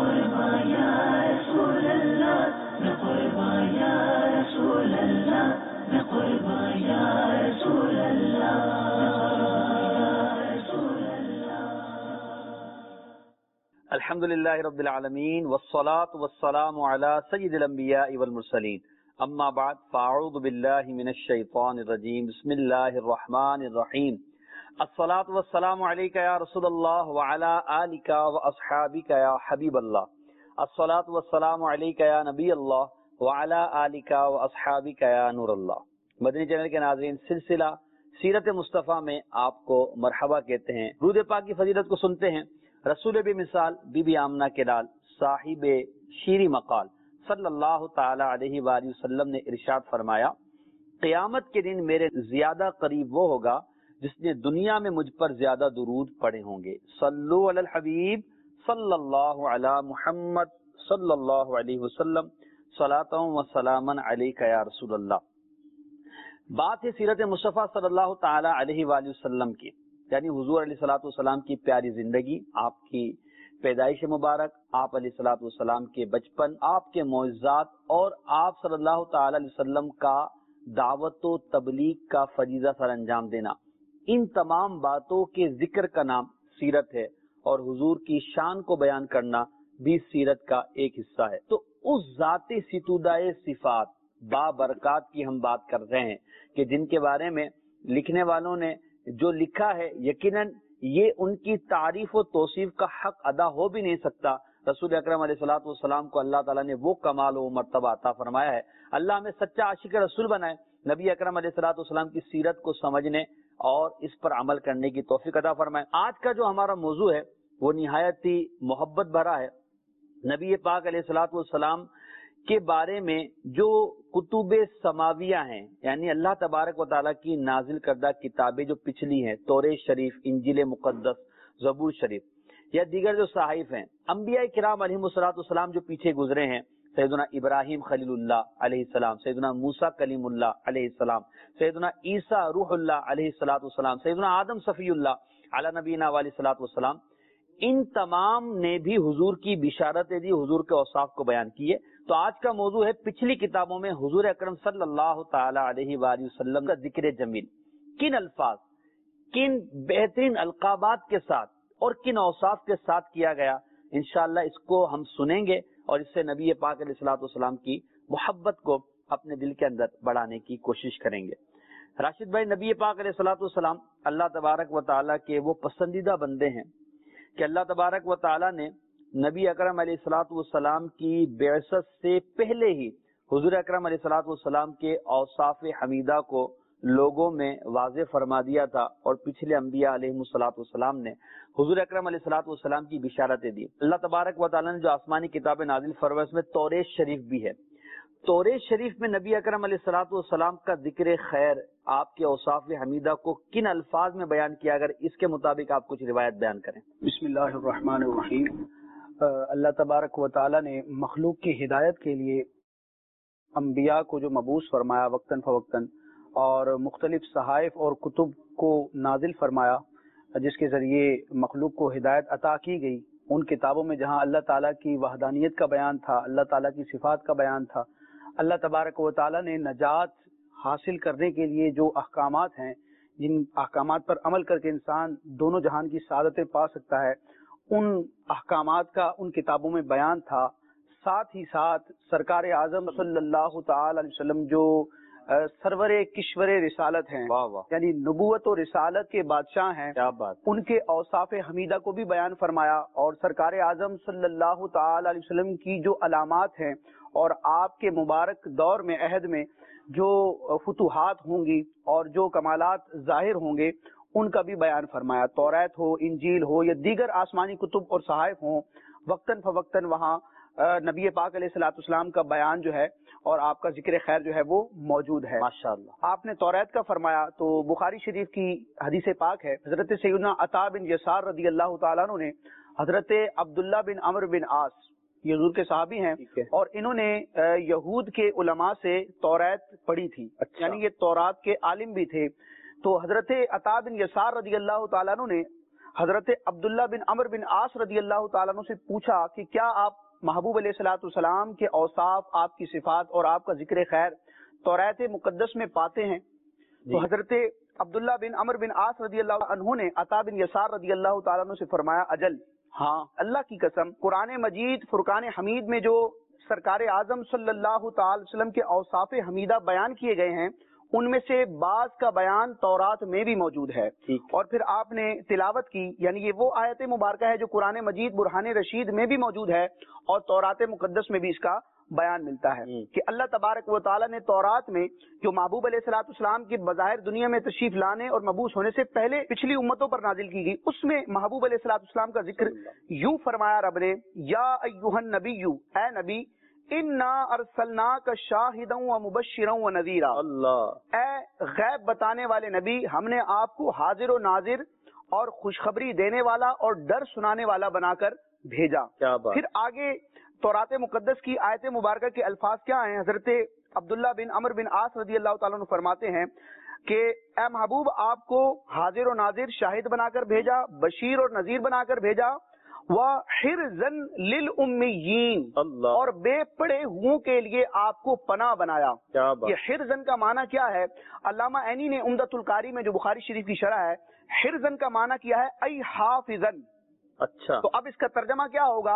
الحمد للہ رب العالمین والصلاة والسلام علی سید الانبیاء والمرسلین اما بعد فاعوذ باللہ من الشیطان الرجیم بسم اللہ الرحمن الرحیم الصلاة والسلام علیک یا رسول اللہ وعلی آلک واصحابک یا حبیب اللہ الصلاة والسلام علیک یا نبی اللہ وعلی آلک واصحابک یا نور اللہ۔ مدنی چینل کے ناظرین، سلسلہ سیرت مصطفیٰ میں آپ کو مرحبا کہتے ہیں۔ درود پاک کی فضیلت کو سنتے ہیں۔ رسول بی مثال بی بی آمنہ کے لال صاحب شیریں مقال صلی اللہ تعالی علیہ وآلہ وسلم نے ارشاد فرمایا، قیامت کے دن میرے زیادہ قریب وہ ہوگا جس نے دنیا میں مجھ پر زیادہ درود پڑھے ہوں گے۔ صلو علی الحبیب صلی اللہ علی محمد صلی اللہ علیہ وسلم صلاۃ و سلاما علیک یا رسول اللہ۔ بات ہے سیرت مصطفیٰ صلی اللہ تعالی علیہ وآلہ وسلم کی، یعنی حضور علیہ الصلوۃ والسلام کی پیاری زندگی، آپ کی پیدائش مبارک، آپ علیہ الصلوۃ والسلام کے بچپن، آپ کے معجزات اور آپ صلی اللہ تعالی علیہ وسلم کا دعوت و تبلیغ کا فریضہ سر انجام دینا، ان تمام باتوں کے ذکر کا نام سیرت ہے، اور حضور کی شان کو بیان کرنا بھی سیرت کا ایک حصہ ہے۔ تو اس ذات ستودہ صفات بابرکات کی ہم بات کر رہے ہیں کہ جن کے بارے میں لکھنے والوں نے جو لکھا ہے، یقیناً یہ ان کی تعریف و توصیف کا حق ادا ہو بھی نہیں سکتا۔ رسول اکرم علیہ الصلوۃ والسلام کو اللہ تعالیٰ نے وہ کمال و مرتبہ عطا فرمایا ہے۔ اللہ ہمیں سچا عاشق رسول بنائے، نبی اکرم علیہ الصلوۃ والسلام کی سیرت کو سمجھنے اور اس پر عمل کرنے کی توفیق عطا فرمائے۔ آج کا جو ہمارا موضوع ہے وہ نہایت ہی محبت بھرا ہے۔ نبی پاک علیہ الصلوۃ والسلام کے بارے میں جو کتب سماویہ ہیں، یعنی اللہ تبارک و تعالیٰ کی نازل کردہ کتابیں جو پچھلی ہیں، تورات شریف، انجیل مقدس، زبور شریف یا دیگر جو صحائف ہیں، انبیاء کرام علیہ الصلوۃ والسلام جو پیچھے گزرے ہیں، سیدنا ابراہیم خلیل اللہ علیہ السلام، سیدنا موسیٰ کلیم اللہ علیہ السلام، سیدنا عیسیٰ روح اللہ علیہ الصلوۃ والسلام، سیدنا آدم صفی اللہ علی نبینا علیہ الصلوۃ والسلام، ان تمام نے بھی حضور کی بشارتیں دی، حضور کے اوصاف کو بیان کیے۔ تو آج کا موضوع ہے پچھلی کتابوں میں حضور اکرم صلی اللہ تعالی علیہ وآلہ وسلم کا ذکر جمیل، کن الفاظ، کن بہترین القابات کے ساتھ اور کن اوصاف کے ساتھ کیا گیا، انشاءاللہ اس کو ہم سنیں گے اور اس سے نبی پاک علیہ الصلوۃ والسلام کی محبت کو اپنے دل کے اندر بڑھانے کی کوشش کریں گے۔ راشد بھائی، نبی پاک علیہ الصلوۃ والسلام اللہ تبارک و تعالیٰ کے وہ پسندیدہ بندے ہیں کہ اللہ تبارک و تعالیٰ نے نبی اکرم علیہ الصلوۃ والسلام کی بعثت سے پہلے ہی حضور اکرم علیہ الصلوۃ والسلام کے اوصاف حمیدہ کو لوگوں میں واضح فرما دیا تھا، اور پچھلے انبیاء علیہ الصلوۃ والسلام نے حضور اکرم علیہ الصلوۃ والسلام کی بشارتیں دی۔ اللہ تبارک و تعالیٰ نے جو آسمانی کتابیں نازل فرمائی اس میں تورات شریف بھی ہے۔ تورات شریف میں نبی اکرم علیہ الصلوۃ والسلام کا ذکر خیر، آپ کے اوصاف حمیدہ کو کن الفاظ میں بیان کیا، اگر اس کے مطابق آپ کچھ روایت بیان کریں۔ بسم اللہ الرحمن الرحیم۔ اللہ تبارک و تعالیٰ نے مخلوق کی ہدایت کے لیے انبیاء کو جو مبعوث فرمایا وقتاً فوقتاً، اور مختلف صحائف اور کتب کو نازل فرمایا جس کے ذریعے مخلوق کو ہدایت عطا کی گئی۔ ان کتابوں میں جہاں اللہ تعالیٰ کی وحدانیت کا بیان تھا، اللہ تعالیٰ کی صفات کا بیان تھا، اللہ تبارک و تعالیٰ نے نجات حاصل کرنے کے لیے جو احکامات ہیں، جن احکامات پر عمل کر کے انسان دونوں جہان کی سعادتیں پا سکتا ہے، ان احکامات کا ان کتابوں میں بیان تھا۔ ساتھ ہی ساتھ سرکار اعظم صلی اللہ تعالی علیہ وسلم جو سرور کشور رسالت ہیں، یعنی نبوت و رسالت کے بادشاہ ہیں، ان کے اوصاف حمیدہ کو بھی بیان فرمایا، اور سرکار اعظم صلی اللہ تعالی علیہ وسلم کی جو علامات ہیں اور آپ کے مبارک دور میں عہد میں جو فتوحات ہوں گی اور جو کمالات ظاہر ہوں گے ان کا بھی بیان فرمایا۔ تورات ہو، انجیل ہو یا دیگر آسمانی کتب اور صحائف ہوں، وقتاً فوقتاً وہاں نبی پاک علیہ الصلوۃ والسلام کا بیان جو ہے اور آپ کا ذکر خیر جو ہے وہ موجود ہے۔ ماشاءاللہ۔ آپ نے تورات کا فرمایا تو بخاری شریف کی حدیث پاک ہے، حضرت سیدنا عطا بن یسار رضی اللہ تعالیٰ عنہ نے حضرت عبداللہ بن عمرو بن عاص، یہ حضور کے صحابی ہیں، اور انہوں نے یہود کے علماء سے تورات پڑھی تھی، یعنی یہ تورات کے عالم بھی تھے۔ تو حضرت عطا بن یسار رضی اللہ تعالیٰ عنہ نے حضرت عبداللہ بن عمر بن عاص رضی اللہ تعالیٰ عنہ سے پوچھا کہ کیا آپ محبوب علیہ الصلوۃ والسلام کے اوصاف، آپ کی صفات اور آپ کا ذکر خیر توریت مقدس میں پاتے ہیں؟ تو حضرت عبداللہ بن عمر بن عاص رضی اللہ عنہ نے عطا بن یسار رضی اللہ تعالیٰ عنہ سے فرمایا اجل، ہاں، اللہ کی قسم، قرآن مجید فرقان حمید میں جو سرکار اعظم صلی اللہ تعالی وسلم کے اوصاف حمیدہ بیان کیے گئے ہیں ان میں سے بعض کا بیان تورات میں بھی موجود ہے۔ اور پھر آپ نے تلاوت کی، یعنی یہ وہ آیت مبارکہ ہے جو قرآن مجید برہان رشید میں بھی موجود ہے اور تورات مقدس میں بھی اس کا بیان ملتا ہے کہ اللہ تبارک و تعالیٰ نے تورات میں جو محبوب علیہ الصلوۃ والسلام کی بظاہر دنیا میں تشریف لانے اور مبعوث ہونے سے پہلے پچھلی امتوں پر نازل کی گئی، اس میں محبوب علیہ الصلوۃ والسلام کا ذکر یوں فرمایا رب نے، یا ایھا النبی، اے نبی، انا ارسلناک شاہدا ومبشرا ونذیرا، اللہ، اے غیب بتانے والے نبی، ہم نے آپ کو حاضر و ناظر اور خوشخبری دینے والا اور ڈر سنانے والا بنا کر بھیجا۔ پھر آگے تورات مقدس کی آیت مبارکہ کے الفاظ کیا ہیں؟ حضرت عبداللہ بن عمر بن عاص رضی اللہ تعالیٰ عنہ فرماتے ہیں کہ اے محبوب، آپ کو حاضر و ناظر شاہد بنا کر بھیجا، بشیر اور نذیر بنا کر بھیجا، وحرزن للأمیین، اور بے پڑھے ہوں کے لیے آپ کو پناہ بنایا۔ یہ حرزن کا معنی کیا ہے؟ علامہ عینی نے عمدۃ القاری میں جو بخاری شریف کی شرح ہے، حرزن کا معنی کیا ہے؟ ای حافظن۔ اچھا، تو اب اس کا ترجمہ کیا ہوگا؟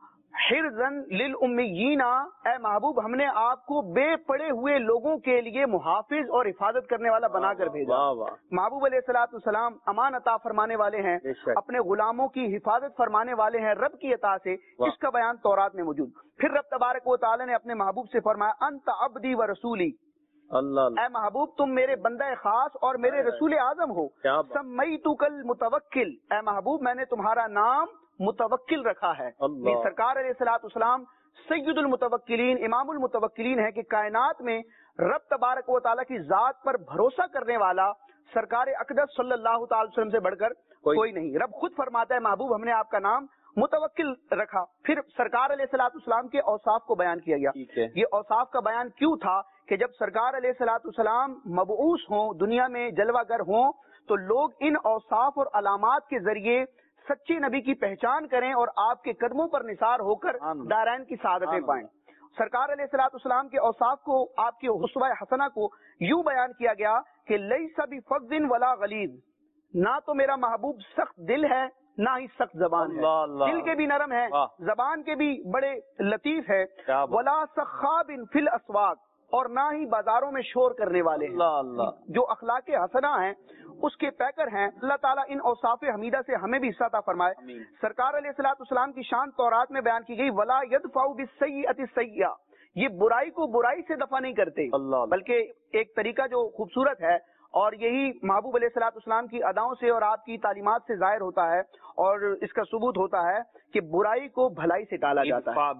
حرزن للأمیین، اے محبوب، ہم نے آپ کو بے پڑھے ہوئے لوگوں کے لیے محافظ اور حفاظت کرنے والا بنا کر بھیجا۔ محبوب علیہ الصلوۃ والسلام امان عطا فرمانے والے ہیں، اپنے غلاموں کی حفاظت فرمانے والے ہیں رب کی عطا سے، اس کا بیان تورات میں موجود۔ پھر رب تبارک و تعالی نے اپنے محبوب سے فرمایا انت عبدی و رسولی، اے محبوب تم میرے بندہ خاص اور میرے رسول اعظم ہو۔ سمیتک المتوکل، اے محبوب میں نے تمہارا نام متوکل رکھا ہے۔ سرکار علیہ الصلوۃ والسلام سید المتوکلین، امام المتوکلین ہے کہ کائنات میں رب تبارک و تعالیٰ کی ذات پر بھروسہ کرنے والا سرکار اقدس صلی اللہ تعالی وسلم سے بڑھ کر کوئی نہیں۔ رب خود فرماتا ہے محبوب ہم نے آپ کا نام متوکل رکھا۔ پھر سرکار علیہ الصلوۃ والسلام کے اوصاف کو بیان کیا گیا۔ یہ اوصاف کا بیان کیوں تھا کہ جب سرکار علیہ الصلوۃ والسلام مبعوث ہوں، دنیا میں جلوہ گر ہوں، تو لوگ ان اوصاف اور علامات کے ذریعے سچے نبی کی پہچان کریں اور آپ کے قدموں پر نثار ہو کر دارین کی سعادتیں پائیں۔ سرکار علیہ الصلوۃ والسلام کے اوصاف کو، آپ کے اسوہ حسنہ کو یوں بیان کیا گیا کہ لیس بفظ ولا غلیظ، نہ تو میرا محبوب سخت دل ہے نہ ہی سخت زبان ہے، دل کے بھی نرم ہے، زبان کے بھی بڑے لطیف ہے، ولا سخاب فی الاسواق، اور نہ ہی بازاروں میں شور کرنے والے ہیں۔ جو اخلاق حسنہ ہیں اس کے پیکر ہیں۔ اللہ تعالیٰ ان اوصاف حمیدہ سے ہمیں بھی حصہ عطا فرمائے۔ سرکار علیہ الصلوۃ والسلام کی شان تورات میں بیان کی گئی، ولا يدفع بالسیئۃ السیئۃ، یہ برائی کو برائی سے دفع نہیں کرتے، بلکہ ایک طریقہ جو خوبصورت ہے اور یہی محبوب علیہ الصلوۃ والسلام کی اداؤں سے اور آپ کی تعلیمات سے ظاہر ہوتا ہے اور اس کا ثبوت ہوتا ہے کہ برائی کو بھلائی سے ٹالا جاتا ہے۔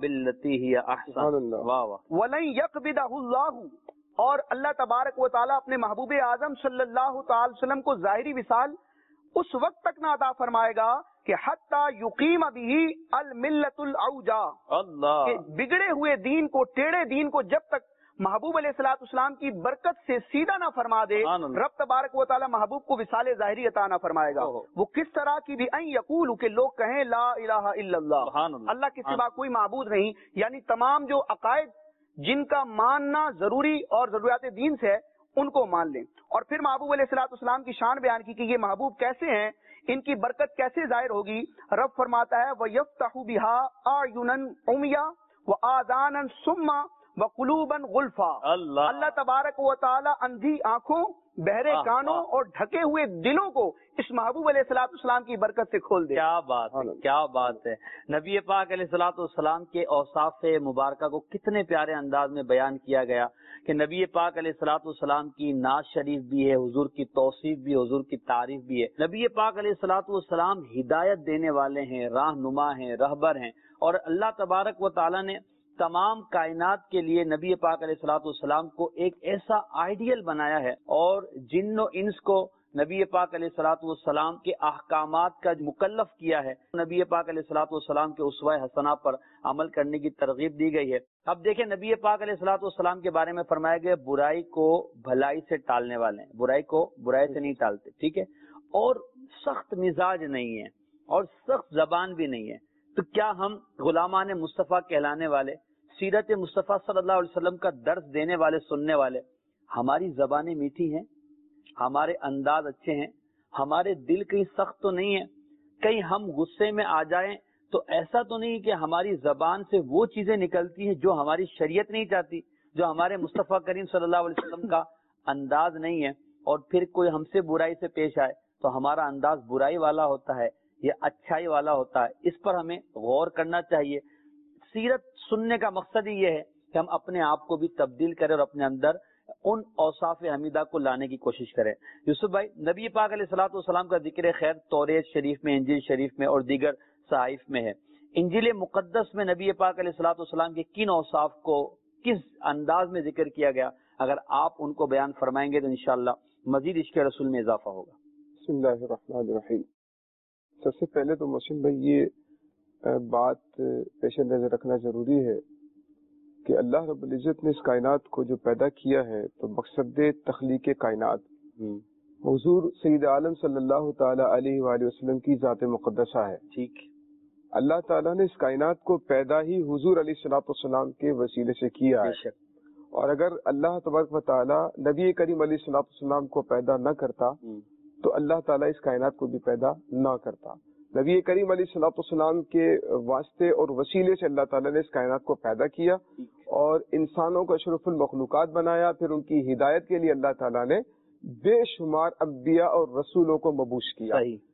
وَلَن يَقْبِضَهُ اللَّهُ، اور اللہ تبارک و تعالیٰ اپنے محبوب اعظم صلی اللہ تعالی وسلم کو ظاہری وصال اس وقت تک نہ عطا فرمائے گا کہ حتی یقیم بہ الملت العوجا، کہ بگڑے ہوئے دین کو، ٹیڑے دین کو جب تک محبوب علیہ الصلوۃ والسلام کی برکت سے سیدھا نہ فرما دے، رب تبارک و تعالیٰ محبوب کو وصال ظاہری عطا نہ فرمائے گا۔ وہ کس طرح کی بھی ان یقولوا، کہ لوگ کہیں لا الہ الا اللہ، اللہ کے سوا کوئی معبود نہیں، یعنی تمام جو عقائد جن کا ماننا ضروری اور ضروریات دین سے ہے ان کو مان لیں۔ اور پھر محبوب علیہ الصلوۃ والسلام کی شان بیان کی کہ یہ محبوب کیسے ہیں، ان کی برکت کیسے ظاہر ہوگی۔ رب فرماتا ہے وَيَفْتَحُ بِهَا أَعْيُنًا عُمْيًا وَآذَانًا صُمًّا وَقُلُوبًا غُلْفًا، اللہ تبارک و تعالی اندھی آنکھوں، بہرے کانوں اور ڈھکے ہوئے دلوں کو اس محبوب علیہ الصلوۃ والسلام کی برکت سے کھول دے۔ کیا بات ہے، کیا بات ہے۔ نبی پاک علیہ الصلوۃ والسلام کے اوصاف مبارکہ کو کتنے پیارے انداز میں بیان کیا گیا کہ نبی پاک علیہ الصلوۃ والسلام کی نعت شریف بھی ہے، حضور کی توصیف بھی، حضور کی تعریف بھی ہے۔ نبی پاک علیہ الصلوۃ والسلام ہدایت دینے والے ہیں، رہنما ہیں، رہبر ہیں، اور اللہ تبارک و تعالیٰ نے تمام کائنات کے لیے نبی پاک علیہ الصلوۃ والسلام کو ایک ایسا آئیڈیل بنایا ہے، اور جن و انس کو نبی پاک علیہ الصلوۃ والسلام کے احکامات کا مکلف کیا ہے۔ نبی پاک علیہ الصلوۃ والسلام کے اسوہ حسنہ پر عمل کرنے کی ترغیب دی گئی ہے۔ اب دیکھیں نبی پاک علیہ الصلوۃ والسلام کے بارے میں فرمایا گیا برائی کو بھلائی سے ٹالنے والے ہیں، برائی کو برائی سے نہیں ٹالتے، ٹھیک ہے۔ اور سخت مزاج نہیں ہیں اور سخت زبان بھی نہیں ہے، تو کیا ہم غلامان مصطفیٰ کہلانے والے، سیرت مصطفیٰ صلی اللہ علیہ وسلم کا درس دینے والے، سننے والے، ہماری زبانیں میٹھی ہیں، ہمارے انداز اچھے ہیں، ہمارے دل کہیں سخت تو نہیں ہے، کہیں ہم غصے میں آ جائیں تو ایسا تو نہیں کہ ہماری زبان سے وہ چیزیں نکلتی ہیں جو ہماری شریعت نہیں چاہتی، جو ہمارے مصطفیٰ کریم صلی اللہ علیہ وسلم کا انداز نہیں ہے، اور پھر کوئی ہم سے برائی سے پیش آئے تو ہمارا انداز برائی والا ہوتا ہے یا اچھائی والا ہوتا ہے. اس پر ہمیں غور کرنا چاہیے. سیرت سننے کا مقصد ہی یہ ہے کہ ہم اپنے آپ کو بھی تبدیل کریں اور اپنے اندر ان اوصاف حمیدہ کو لانے کی کوشش کریں. یوسف بھائی، نبی پاک علیہ الصلوۃ والسلام کا ذکر خیر توریت شریف میں، انجیل شریف میں اور دیگر صحائف میں ہے. انجیل مقدس میں نبی پاک علیہ الصلوۃ والسلام کے کن اوصاف کو کس انداز میں ذکر کیا گیا، اگر آپ ان کو بیان فرمائیں گے تو انشاءاللہ مزید عشق رسول میں اضافہ ہوگا. بسم اللہ الرحمن الرحیم. سب سے پہلے تو محسن بھائی یہ بات پیش نظر رکھنا ضروری ہے کہ اللہ رب العزت نے اس کائنات کو جو پیدا کیا ہے تو مقصد تخلیق کائنات حضور سید عالم صلی اللہ تعالی علیہ وآلہ وسلم کی ذات مقدسہ ہے. ٹھیک. اللہ تعالیٰ نے اس کائنات کو پیدا ہی حضور علیہ الصلوۃ والسلام کے وسیلے سے کیا ہے. اور اگر اللہ تبارک و تعالیٰ نبی کریم علیہ الصلوۃ والسلام کو پیدا نہ کرتا تو اللہ تعالیٰ اس کائنات کو بھی پیدا نہ کرتا. نبی کریم علیہ الصلوۃ والسلام کے واسطے اور وسیلے سے اللہ تعالیٰ نے اس کائنات کو پیدا کیا اور انسانوں کو اشرف المخلوقات بنایا. پھر ان کی ہدایت کے لیے اللہ تعالیٰ نے بے شمار انبیاء اور رسولوں کو مبعوث کیا.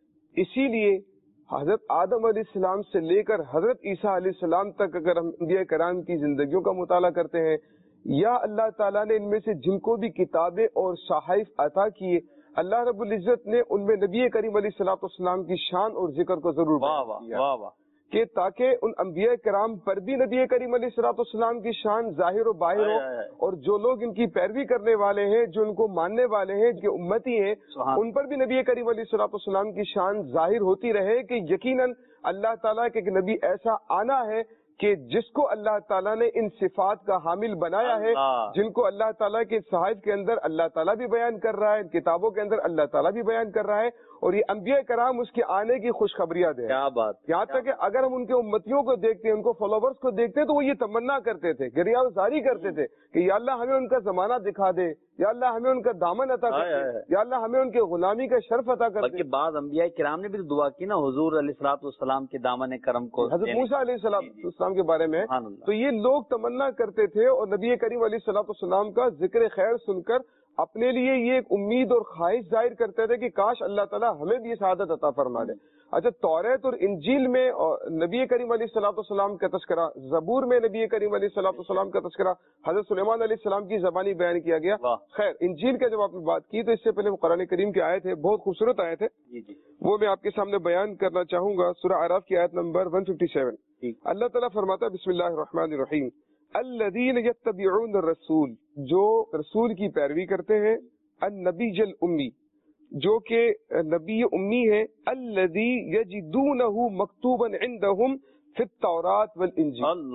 اسی لیے حضرت آدم علیہ السلام سے لے کر حضرت عیسیٰ علیہ السلام تک اگر ہم انبیاء کرام کی زندگیوں کا مطالعہ کرتے ہیں، یا اللہ تعالیٰ نے ان میں سے جن کو بھی کتابیں اور صحائف عطا کیے، اللہ رب العزت نے ان میں نبی کریم علیہ الصلوۃ والسلام کی شان اور ذکر کو ضرور کیا کہ تاکہ ان انبیاء کرام پر بھی نبی کریم علیہ الصلوۃ والسلام کی شان ظاہر و باہر ہو، اور جو لوگ ان کی پیروی کرنے والے ہیں، جو ان کو ماننے والے ہیں، جو امتی ہیں، ان پر بھی نبی کریم علیہ الصلوۃ والسلام کی شان ظاہر ہوتی رہے کہ یقیناً اللہ تعالیٰ کے ایک نبی ایسا آنا ہے کہ جس کو اللہ تعالیٰ نے ان صفات کا حامل بنایا ہے، جن کو اللہ تعالیٰ کے صحائف کے اندر اللہ تعالیٰ بھی بیان کر رہا ہے، کتابوں کے اندر اللہ تعالیٰ بھی بیان کر رہا ہے، اور یہ انبیاء کرام اس کے آنے کی خوشخبریاں دیں. کیا بات! یہاں تک کہ اگر ہم ان کے امتیوں کو دیکھتے ہیں، ان کو فالوورز کو دیکھتے ہیں، تو وہ یہ تمنا کرتے تھے، گریہ زاری کرتے تھے کہ یا اللہ ہمیں ان کا زمانہ دکھا دے، یا اللہ ہمیں ان کا دامن عطا کر دے، یا اللہ ہمیں ان کے غلامی کا شرف عطا کر دے. بعض انبیاء کرام نے بھی دعا کی نا حضور علیہ الصلوۃ والسلام کے دامن کرم کو، حضرت موسیٰ علیہ السلام کے بارے میں. تو یہ لوگ تمنا کرتے تھے اور نبی کریم علیہ الصلوۃ والسلام کا ذکر خیر سن کر اپنے لیے یہ ایک امید اور خواہش ظاہر کرتے تھے کہ کاش اللہ تعالیٰ ہمیں بھی سعادت عطا فرما دے. اچھا، توریت اور انجیل میں نبی کریم علیہ الصلوۃ والسلام کا تذکرہ، زبور میں نبی کریم علیہ الصلوۃ والسلام کا تذکرہ، حضرت سلیمان علیہ السلام کی زبانی بیان کیا گیا. خیر، انجیل کا جب آپ نے بات کی تو اس سے پہلے قرآن کریم کی آیت ہے، بہت خوبصورت آیت ہے، وہ میں آپ کے سامنے بیان کرنا چاہوں گا. سورہ اعراف کی آیت نمبر 157. اللہ تعالیٰ فرماتا ہے بسم اللہ الرحمن الرحیم، الذین یتبعون الرسول، جو رسول کی پیروی کرتے ہیں، النبی الامی، جو کہ نبی امی ہے، الذی یجدونہ مکتوبا عندہم فی التوراۃ والانجیل.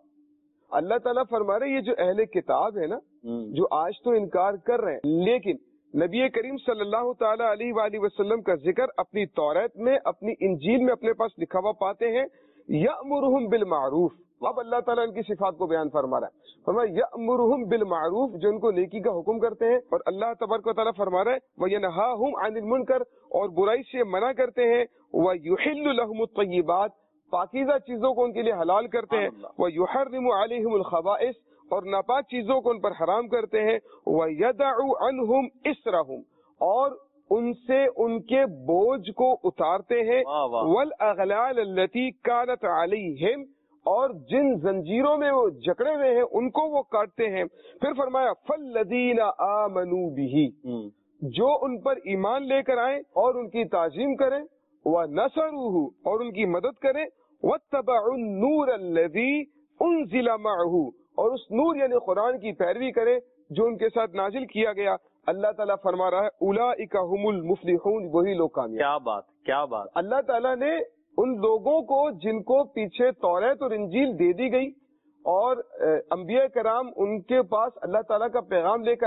اللہ تعالیٰ فرما رہے یہ جو اہل کتاب ہے نا، جو آج تو انکار کر رہے ہیں، لیکن نبی کریم صلی اللہ تعالی علیہ وآلہ وسلم کا ذکر اپنی توریت میں، اپنی انجیل میں اپنے پاس لکھا ہوا پاتے ہیں. یأمرہم بالمعروف، اب اللہ تعالیٰ ان کی صفات کو بیان فرما رہا ہے، فرمایا یأمرہم بالمعروف، جو ان کو نیکی کا حکم کرتے ہیں، اور اللہ تبارک و تعالیٰ فرما رہا ہے وینہاہم عن المنکر، اور برائی سے منع کرتے ہیں، ویحل لہم الطیبات، پاکیزہ چیزوں کو ان کے لیے حلال کرتے ہیں، ویحرم علیہم الخبائث، اور ناپاک چیزوں کو ان پر حرام کرتے ہیں، ویدع عنہم اسرہم، اور ان سے ان کے بوجھ کو اتارتے ہیں، والاغلال التي كانت علیہم، اور جن زنجیروں میں وہ جکڑے ہوئے ہیں ان کو وہ کاٹتے ہیں. پھر فرمایا فالذین آمنوا بہ، جو ان پر ایمان لے کر آئیں اور ان کی تعظیم کریں، ونصروہ، اور ان کی مدد کریں، واتبعوا النور الذی انزل معہ، اور اس نور یعنی قرآن کی پیروی کریں جو ان کے ساتھ نازل کیا گیا. اللہ تعالیٰ فرما رہا ہے اولئک هم المفلحون، وہی لوگ کامیاب. کیا بات، کیا بات! اللہ تعالیٰ نے ان لوگوں کو جن کو پیچھے توریت اور انجیل دے دی گئی اور انبیاء کرام ان کے پاس اللہ تعالیٰ کا پیغام لے کر آئے،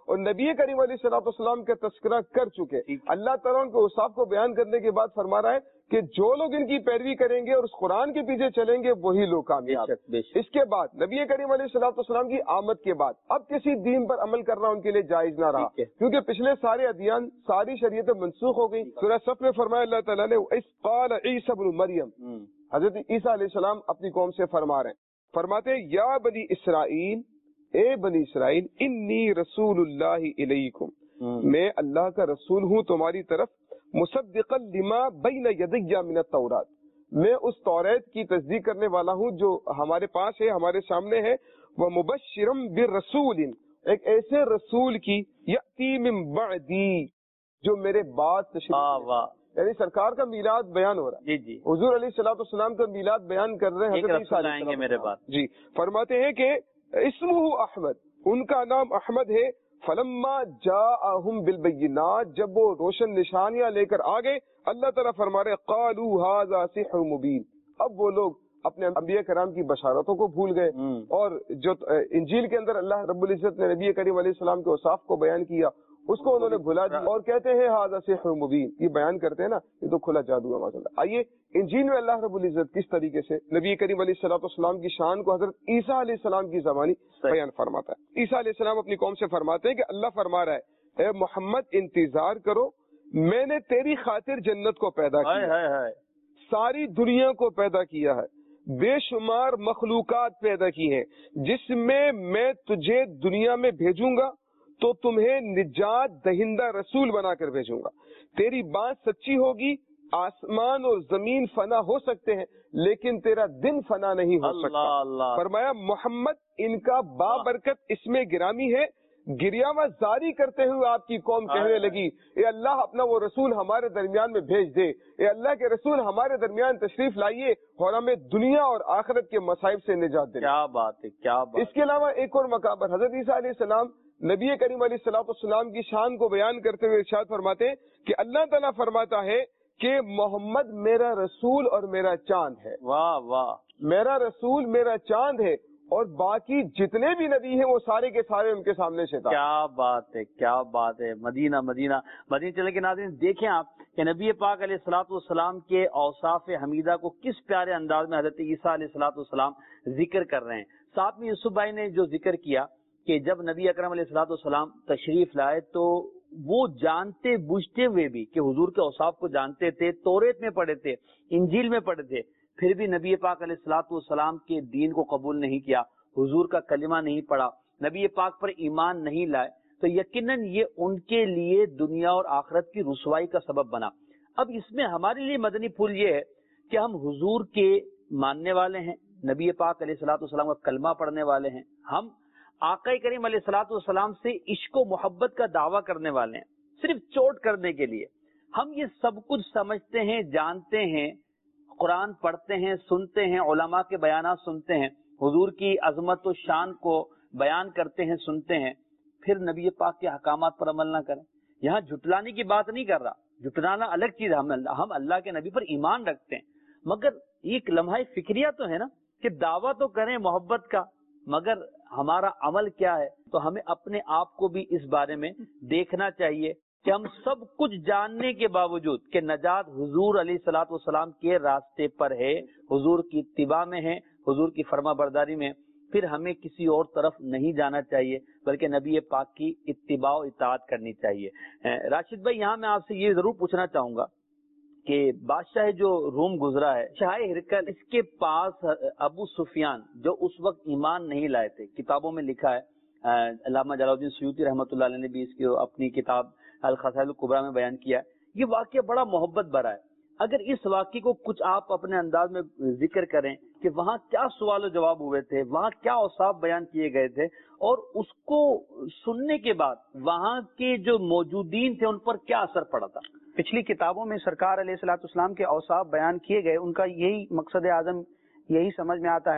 اور نبی کریم علیہ الصلوۃ والسلام کا تذکرہ کر چکے. اللہ تعالیٰ ان کے اوصاف کو بیان کرنے کے بعد فرما رہا ہے کہ جو لوگ ان کی پیروی کریں گے اور اس قرآن کے پیچھے چلیں گے وہی لوگ کامیاب. اس کے بعد نبی کریم علیہ الصلوۃ والسلام کی آمد کے بعد اب کسی دین پر عمل کرنا ان کے لیے جائز نہ رہا, کیونکہ پچھلے سارے ادیان ساری شریعتیں منسوخ ہو گئی. سورہ صف میں فرمایا اللہ تعالیٰ نے اذ قال عیسی ابن مریم, حضرت عیسیٰ علیہ السلام اپنی قوم سے فرما رہے ہیں, فرماتے ہیں یا بنی اسرائیل, اے بنی اسرائیل, انی رسول اللہ الیکم, میں اللہ کا رسول ہوں تمہاری طرف, مصدقا لما بین یدی من التوراۃ, میں اس توریت کی تصدیق کرنے والا ہوں جو ہمارے پاس ہے, ہمارے سامنے ہے. ومبشرا برسول, ایک ایسے رسول کی یأتی من بعدی, جو میرے بعد تشریف, یعنی سرکار کا میلاد بیان ہو رہا ہے. جی حضور علیہ الصلوۃ والسلام کا میلاد بیان کر رہے ہیں حضرت عیسیٰ علیہ السلام میرے بعد. جی فرماتے ہیں کہ اسمہ احمد, ان کا نام احمد ہے. فلما جاءہم بالبینات, جب وہ روشن نشانیاں لے کر آ گئے, اللہ تعالیٰ فرما رہے قالوا ھذا سحر مبین, اب وہ لوگ اپنے انبیاء کرام کی بشارتوں کو بھول گئے, اور جو انجیل کے اندر اللہ رب العزت نے نبی کریم علیہ السلام کے اوصاف کو بیان کیا اس کو انہوں نے بھلا دیا, اور کہتے ہیں ھذا سحر مبین, یہ بیان کرتے ہیں نا, یہ تو کھلا جادو ہے ماشاء اللہ. آئیے انجیل میں اللہ رب العزت کس طریقے سے نبی کریم علیہ الصلوۃ والسلام کی شان کو حضرت عیسیٰ علیہ السلام کی زبانی بیان فرماتا ہے. عیسیٰ علیہ السلام اپنی قوم سے فرماتے ہیں کہ اللہ فرما رہا ہے, اے محمد انتظار کرو, میں نے تیری خاطر جنت کو پیدا کیا, ساری دنیا کو پیدا کیا ہے, بے شمار مخلوقات پیدا کی ہیں, جس میں تجھے دنیا میں بھیجوں گا تو تمہیں نجات دہندہ رسول بنا کر بھیجوں گا. تیری بات سچی ہوگی, آسمان اور زمین فنا ہو سکتے ہیں لیکن تیرا دن فنا نہیں ہو سکتا. فرمایا محمد ان کا بابرکت اس میں گرامی ہے. گریاوا زاری کرتے ہوئے آپ کی قوم کہنے لگی, اے اللہ اپنا وہ رسول ہمارے درمیان میں بھیج دے, اے اللہ کے رسول ہمارے درمیان تشریف لائیے اور ہمیں دنیا اور آخرت کے مصائب سے نجات دے. کیا بات ہے, کیا بات. اس کے علاوہ ایک اور مقام پر حضرت عیسیٰ علیہ السلام نبی کریم علیہ الصلوۃ والسلام کی شان کو بیان کرتے ہوئے ارشاد فرماتے ہیں کہ اللہ تعالیٰ فرماتا ہے کہ محمد میرا رسول اور میرا چاند ہے. واہ واہ, میرا رسول میرا چاند ہے, اور باقی جتنے بھی نبی ہیں وہ سارے کے سارے ان کے سامنے سے. کیا بات ہے, کیا بات ہے. مدینہ مدینہ مدینہ چلے کے ناظرین, دیکھیں آپ کہ نبی پاک علیہ الصلوۃ والسلام کے اوصاف حمیدہ کو کس پیارے انداز میں حضرت عیسیٰ علیہ الصلوۃ والسلام ذکر کر رہے ہیں. ساتھ میں یوسف بھائی نے جو ذکر کیا کہ جب نبی اکرم علیہ الصلوۃ والسلام تشریف لائے تو وہ جانتے بوجھتے ہوئے بھی کہ حضور کے اوصاف کو جانتے تھے, توریت میں پڑھے تھے, انجیل میں پڑھے تھے, پھر بھی نبی پاک علیہ الصلوۃ والسلام کے دین کو قبول نہیں کیا, حضور کا کلمہ نہیں پڑھا, نبی پاک پر ایمان نہیں لائے, تو یقیناً یہ ان کے لیے دنیا اور آخرت کی رسوائی کا سبب بنا. اب اس میں ہمارے لیے مدنی پھول یہ ہے کہ ہم حضور کے ماننے والے ہیں, نبی پاک علیہ الصلوۃ والسلام کا کلمہ پڑھنے والے ہیں, ہم آقا کریم علیہ الصلوۃ والسلام سے عشق و محبت کا دعویٰ کرنے والے ہیں, صرف چوٹ کرنے کے لیے. ہم یہ سب کچھ سمجھتے ہیں, جانتے ہیں, قرآن پڑھتے ہیں, سنتے ہیں, علماء کے بیانات سنتے ہیں, حضور کی عظمت و شان کو بیان کرتے ہیں, سنتے ہیں, پھر نبی پاک کے احکامات پر عمل نہ کریں. یہاں جھٹلانے کی بات نہیں کر رہا, جھٹلانا الگ چیز ہے, ہم اللہ کے نبی پر ایمان رکھتے ہیں, مگر ایک لمحہ فکریہ تو ہے نا کہ دعویٰ تو کریں محبت کا, مگر ہمارا عمل کیا ہے. تو ہمیں اپنے آپ کو بھی اس بارے میں دیکھنا چاہیے کہ ہم سب کچھ جاننے کے باوجود کہ نجات حضور علیہ الصلوۃ والسلام کے راستے پر ہے, حضور کی اتباع میں ہے, حضور کی فرما برداری میں, پھر ہمیں کسی اور طرف نہیں جانا چاہیے بلکہ نبی پاک کی اتباع و اطاعت کرنی چاہیے. راشد بھائی, یہاں میں آپ سے یہ ضرور پوچھنا چاہوں گا کہ بادشاہ جو روم گزرا ہے, شاہ ہرقل, اس کے پاس ابو سفیان جو اس وقت ایمان نہیں لائے تھے, کتابوں میں لکھا ہے, علامہ جلال الدین سیوطی رحمۃ اللہ علیہ نے بھی اس کی اپنی کتاب الخصائل الکبریٰ میں بیان کیا ہے. یہ واقعہ بڑا محبت بھرا ہے. اگر اس واقعے کو کچھ آپ اپنے انداز میں ذکر کریں کہ وہاں کیا سوال و جواب ہوئے تھے, وہاں کیا اوصاف بیان کیے گئے تھے, اور اس کو سننے کے بعد وہاں کے جو موجودین تھے ان پر کیا اثر پڑا تھا. پچھلی کتابوں میں سرکار علیہ الصلوۃ والسلام کے اوصاف بیان کیے گئے, ان کا یہی مقصد اعظم یہی سمجھ میں آتا ہے